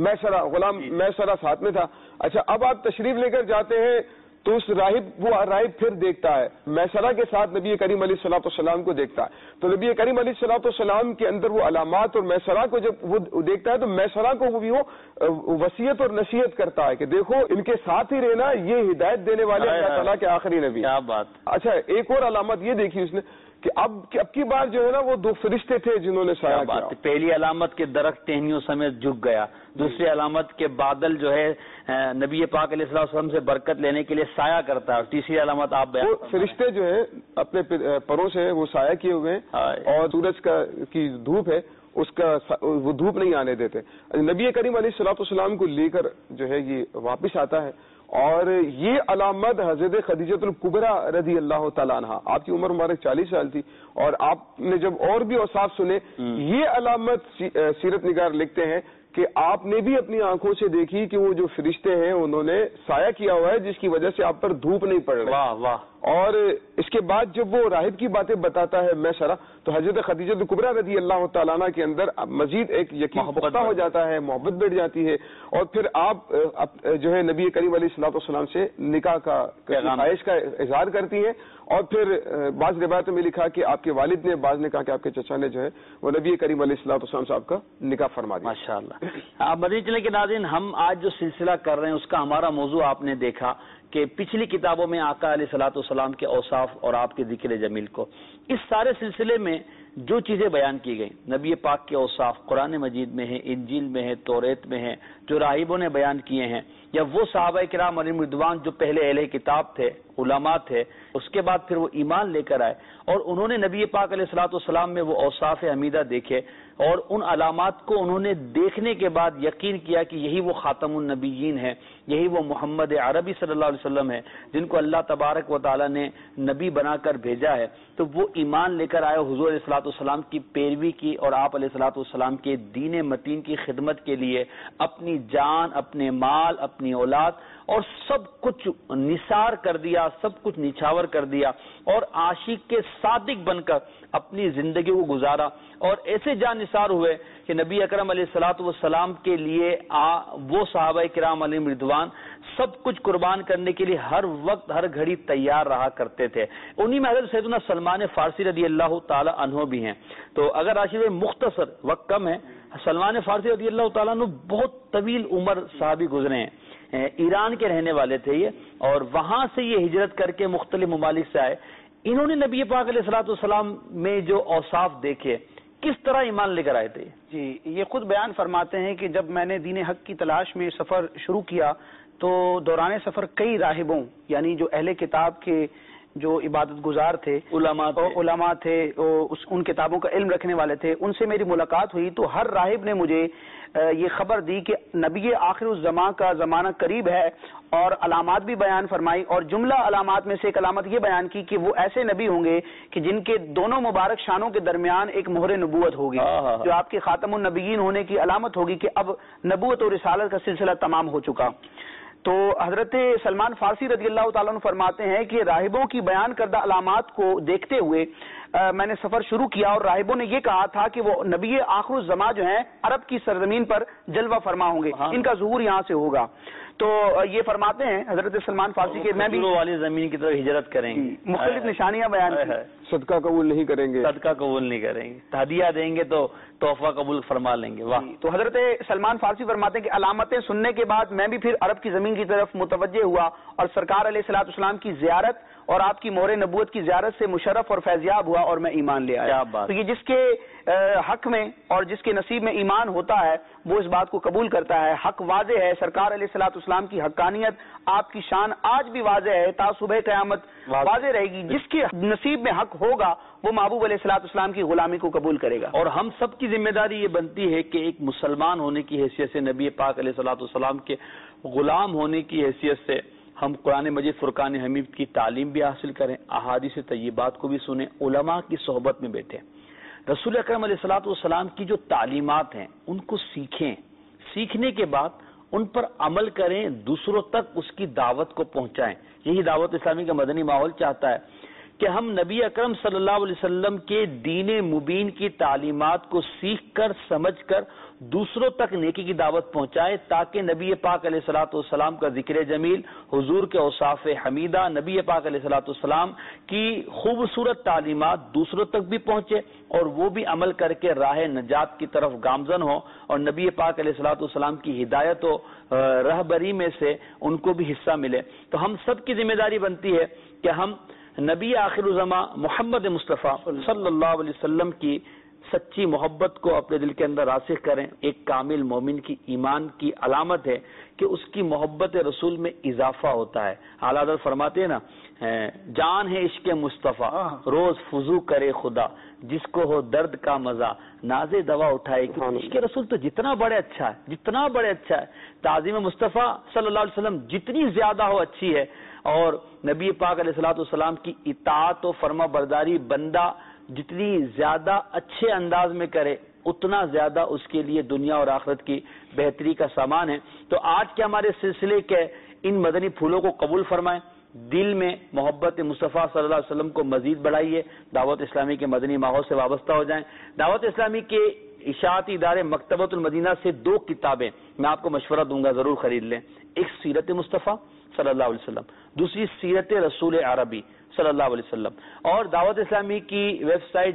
میں سرا ساتھ میں تھا۔ اچھا، اب آپ تشریف لے کر جاتے ہیں تو اس وہ راہب پھر دیکھتا ہے میسرہ کے ساتھ نبی کریم علیہ الصلوۃ والسلام کو دیکھتا ہے، تو نبی کریم علیہ الصلوۃ والسلام کے اندر وہ علامات اور میسرہ کو جب وہ دیکھتا ہے تو میسرہ کو وہ بھی وصیت اور نصیحت کرتا ہے کہ دیکھو ان کے ساتھ ہی رہنا، یہ ہدایت دینے والے اللہ تعالیٰ کے آخری نبی۔ کیا بات۔ اچھا، ایک اور علامت یہ دیکھی اس نے کہ اب کی بار جو ہے نا وہ 2 فرشتے تھے جنہوں نے سایہ کیا۔ پہلی علامت کے درخت ٹہنیوں سمیت جھک گیا، دوسری علامت کے بادل جو ہے نبی پاک علیہ الصلوۃ والسلام سے برکت لینے کے لیے سایہ کرتا ہے، اور تیسری علامت آپ بیان فرشتے جو ہیں اپنے پروں سے وہ سایہ کیے ہوئے ہیں، اور سورج کی دھوپ ہے اس کا وہ دھوپ نہیں آنے دیتے۔ نبی کریم علیہ الصلوۃ والسلام کو لے کر جو ہے یہ واپس آتا ہے، اور یہ علامت حضرت خدیجہ الکبریٰ رضی اللہ تعالیٰ عنہ، آپ کی عمر مبارک 40 سال تھی، اور آپ نے جب اور بھی اوصاف سنے، یہ علامت سیرت نگار لکھتے ہیں کہ آپ نے بھی اپنی آنکھوں سے دیکھی کہ وہ جو فرشتے ہیں انہوں نے سایہ کیا ہوا ہے جس کی وجہ سے آپ پر دھوپ نہیں پڑ رہی۔ واہ واہ۔ اور اس کے بعد جب وہ راہب کی باتیں بتاتا ہے میسرہ، تو حضرت خدیجہ کبریٰ رضی اللہ تعالیٰ عنہ کے اندر مزید ایک یقین پختہ ہو جاتا ہے، محبت بڑھ جاتی ہے، اور پھر آپ جو ہے نبی کریم علیہ الصلوۃ والسلام سے نکاح کا خواہش کا اظہار کرتی ہیں، اور پھر بعض روایتوں میں لکھا کہ آپ کے والد نے، بعض نے کہا کہ آپ کے چچا نے جو ہے وہ نبی کریم علیہ الصلوۃ والسلام سے آپ کا نکاح فرما دیا۔ ماشاءاللہ۔ آپ مدنی چلے کے ناظرین، ہم آج جو سلسلہ کر رہے ہیں اس کا ہمارا موضوع آپ نے دیکھا کہ پچھلی کتابوں میں آقا علیہ الصلوۃ والسلام کے اوصاف اور آپ کے ذکر جمیل کو، اس سارے سلسلے میں جو چیزیں بیان کی گئی، نبی پاک کے اوصاف قرآن مجید میں ہیں، انجیل میں ہے، توریت میں ہے، جو راہبوں نے بیان کیے ہیں، یا وہ صحابہ کرام علیہم رضوان جو پہلے اہل کتاب تھے، علماء تھے، اس کے بعد پھر وہ ایمان لے کر آئے اور انہوں نے نبی پاک علیہ الصلوۃ والسلام میں وہ اوصاف حمیدہ دیکھے، اور ان علامات کو انہوں نے دیکھنے کے بعد یقین کیا کہ یہی وہ خاتم النبیین ہے، یہی وہ محمد عربی صلی اللہ علیہ وسلم ہے جن کو اللہ تبارک و تعالی نے نبی بنا کر بھیجا ہے، تو وہ ایمان لے کر آئے، حضور علیہ الصلوۃ والسلام کی پیروی کی، اور آپ علیہ الصلوۃ والسلام کے دین متین کی خدمت کے لیے اپنی جان، اپنے مال، اپنی اولاد اور سب کچھ نثار کر دیا، سب کچھ نچھاور کر دیا، اور عاشق کے صادق بن کر اپنی زندگی کو گزارا، اور ایسے جان نثار ہوئے کہ نبی اکرم علیہ الصلوۃ والسلام کے لیے وہ صحابہ کرام علیہم رضوان سب کچھ قربان کرنے کے لیے ہر وقت ہر گھڑی تیار رہا کرتے تھے۔ انہی میں حضرت سیدنا سلمان فارسی رضی اللہ تعالی عنہ بھی ہیں۔ تو اگر راشد بھائی مختصر وقت کم ہے، سلمان فارسی رضی اللہ تعالیٰ عنہ بہت طویل عمر صحابی گزرے ہیں، ایران کے رہنے والے تھے یہ، اور وہاں سے یہ ہجرت کر کے مختلف ممالک سے آئے۔ انہوں نے نبی پاک علیہ الصلوۃ والسلام میں جو اوصاف دیکھے، کس طرح ایمان لے کر آئے تھے؟ جی، یہ خود بیان فرماتے ہیں کہ جب میں نے دین حق کی تلاش میں سفر شروع کیا تو دوران سفر کئی راہبوں، یعنی جو اہل کتاب کے جو عبادت گزار تھے، علماء تھے، ان کتابوں کا علم رکھنے والے تھے، ان سے میری ملاقات ہوئی تو ہر راہب نے مجھے یہ خبر دی کہ نبی آخر الزمان کا زمانہ قریب ہے، اور علامات بھی بیان فرمائی، اور جملہ علامات میں سے ایک علامت یہ بیان کی کہ وہ ایسے نبی ہوں گے کہ جن کے دونوں مبارک شانوں کے درمیان ایک مہر نبوت ہوگی، جو آپ کے خاتم النبیین ہونے کی علامت ہوگی کہ اب نبوت اور رسالت کا سلسلہ تمام ہو چکا۔ تو حضرت سلمان فارسی رضی اللہ تعالیٰ عنہ فرماتے ہیں کہ راہبوں کی بیان کردہ علامات کو دیکھتے ہوئے میں نے سفر شروع کیا، اور راہبوں نے یہ کہا تھا کہ وہ نبی آخر الزمان جو ہیں عرب کی سرزمین پر جلوہ فرما ہوں گے، ان کا ظہور یہاں سے ہوگا۔ تو یہ فرماتے ہیں حضرت سلمان فارسی کے میں بھی والی زمین کی طرف ہجرت کریں گے، مختلف نشانیاں بیان کی، صدقہ قبول نہیں کریں گے، صدقہ قبول نہیں کریں گے، ہدیہ دیں گے تو تحفہ قبول فرما لیں گے۔ واہ۔ تو حضرت سلمان فارسی فرماتے ہیں کہ علامتیں سننے کے بعد میں بھی پھر عرب کی زمین کی طرف متوجہ ہوا، اور سرکار علیہ الصلوۃ والسلام کی زیارت اور آپ کی مہر نبوت کی زیارت سے مشرف اور فیضیاب ہوا، اور میں ایمان لے آیا۔ تو یہ جس کے حق میں اور جس کے نصیب میں ایمان ہوتا ہے وہ اس بات کو قبول کرتا ہے۔ حق واضح ہے، سرکار علیہ الصلوۃ والسلام کی حقانیت، آپ کی شان آج بھی واضح ہے، تا صبح قیامت واضح رہے گی۔ جس کے نصیب میں حق ہوگا وہ محبوب علیہ الصلوۃ والسلام کی غلامی کو قبول کرے گا۔ اور ہم سب کی ذمہ داری یہ بنتی ہے کہ ایک مسلمان ہونے کی حیثیت سے، نبی پاک علیہ الصلوۃ والسلام کے غلام ہونے کی حیثیت سے ہم قرآن مجید فرقان حمید کی تعلیم بھی حاصل کریں، احادیث طیبات کو بھی سنیں، علماء کی صحبت میں بیٹھیں، رسول اکرم علیہ الصلوۃ والسلام کی جو تعلیمات ہیں ان کو سیکھیں، سیکھنے کے بعد ان پر عمل کریں، دوسروں تک اس کی دعوت کو پہنچائیں. یہی دعوت اسلامی کا مدنی ماحول چاہتا ہے کہ ہم نبی اکرم صلی اللہ علیہ وسلم کے دین مبین کی تعلیمات کو سیکھ کر سمجھ کر دوسروں تک نیکی کی دعوت پہنچائے، تاکہ نبی پاک علیہ الصلوۃ والسلام کا ذکر جمیل، حضور کے اوصاف حمیدہ، نبی پاک علیہ الصلوۃ والسلام کی خوبصورت تعلیمات دوسروں تک بھی پہنچے اور وہ بھی عمل کر کے راہ نجات کی طرف گامزن ہو، اور نبی پاک علیہ الصلوۃ والسلام کی ہدایت و رہبری میں سے ان کو بھی حصہ ملے. تو ہم سب کی ذمہ داری بنتی ہے کہ ہم نبی آخر الزماں محمد مصطفیٰ صلی اللہ علیہ وسلم کی سچی محبت کو اپنے دل کے اندر راسخ کریں. ایک کامل مومن کی ایمان کی علامت ہے کہ اس کی محبت رسول میں اضافہ ہوتا ہے. اعلیٰ حضرت فرماتے ہیں نا، جان ہے عشق مصطفیٰ روز فضو کرے خدا، جس کو ہو درد کا مزہ ناز دوا اٹھائے. عشق رسول تو جتنا بڑے اچھا ہے، جتنا بڑے اچھا ہے، تعظیم مصطفیٰ صلی اللہ علیہ وسلم جتنی زیادہ ہو اچھی ہے، اور نبی پاک علیہ الصلوۃ والسلام کی اطاعت و فرما برداری بندہ جتنی زیادہ اچھے انداز میں کرے اتنا زیادہ اس کے لیے دنیا اور آخرت کی بہتری کا سامان ہے. تو آج کے ہمارے سلسلے کے ان مدنی پھولوں کو قبول فرمائیں، دل میں محبت مصطفیٰ صلی اللہ علیہ وسلم کو مزید بڑھائیے، دعوت اسلامی کے مدنی ماحول سے وابستہ ہو جائیں. دعوت اسلامی کے اشاعتی ادارے مکتبۃ المدینہ سے 2 کتابیں میں آپ کو مشورہ دوں گا، ضرور خرید لیں. ایک سیرت مصطفیٰ صلی اللہ علیہ وسلم، دوسری سیرت رسول عربی صلی اللہ علیہ وسلم. اور دعوت اسلامی کی ویب سائٹ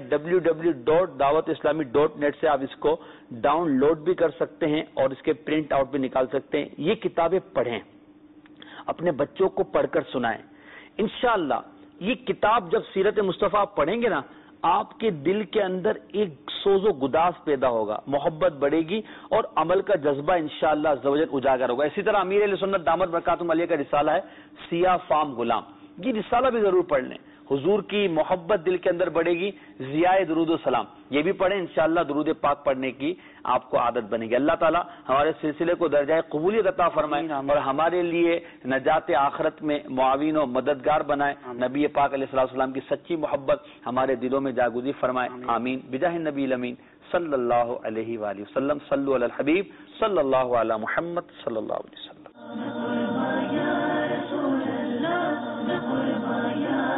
www.dawatislami.net سے آپ اس کو ڈاؤن لوڈ بھی کر سکتے ہیں اور اس کے پرنٹ آؤٹ بھی نکال سکتے ہیں. یہ کتابیں پڑھیں، اپنے بچوں کو پڑھ کر سنائیں. انشاءاللہ یہ کتاب جب سیرت مصطفیٰ پڑھیں گے نا، آپ کے دل کے اندر ایک سوز و گداز پیدا ہوگا، محبت بڑھے گی اور عمل کا جذبہ انشاءاللہ عز و جل اجاگر ہوگا. اسی طرح امیر اہل سنت دامت برکاتہم علیہ کا رسالہ ہے سیاہ فام غلام، یہ رسالہ بھی ضرور پڑھ لیں. حضور کی محبت دل کے اندر بڑھے گی. ضیاء درود و سلام یہ بھی پڑھیں، انشاءاللہ درود پاک پڑھنے کی آپ کو عادت بنے گی. اللہ تعالیٰ ہمارے سلسلے کو درجہ قبولیت عطا فرمائے اور ہمارے لیے نجات آخرت میں معاون و مددگار بنائے. نبی پاک علیہ السلام کی سچی محبت ہمارے دلوں میں جاگزی فرمائے. آمین. بجاہ النبی الامین صلی اللہ علیہ وآلہ وسلم. صلو علی الحبیب صلی اللہ علی محمد صلی اللہ علیہ وسلم.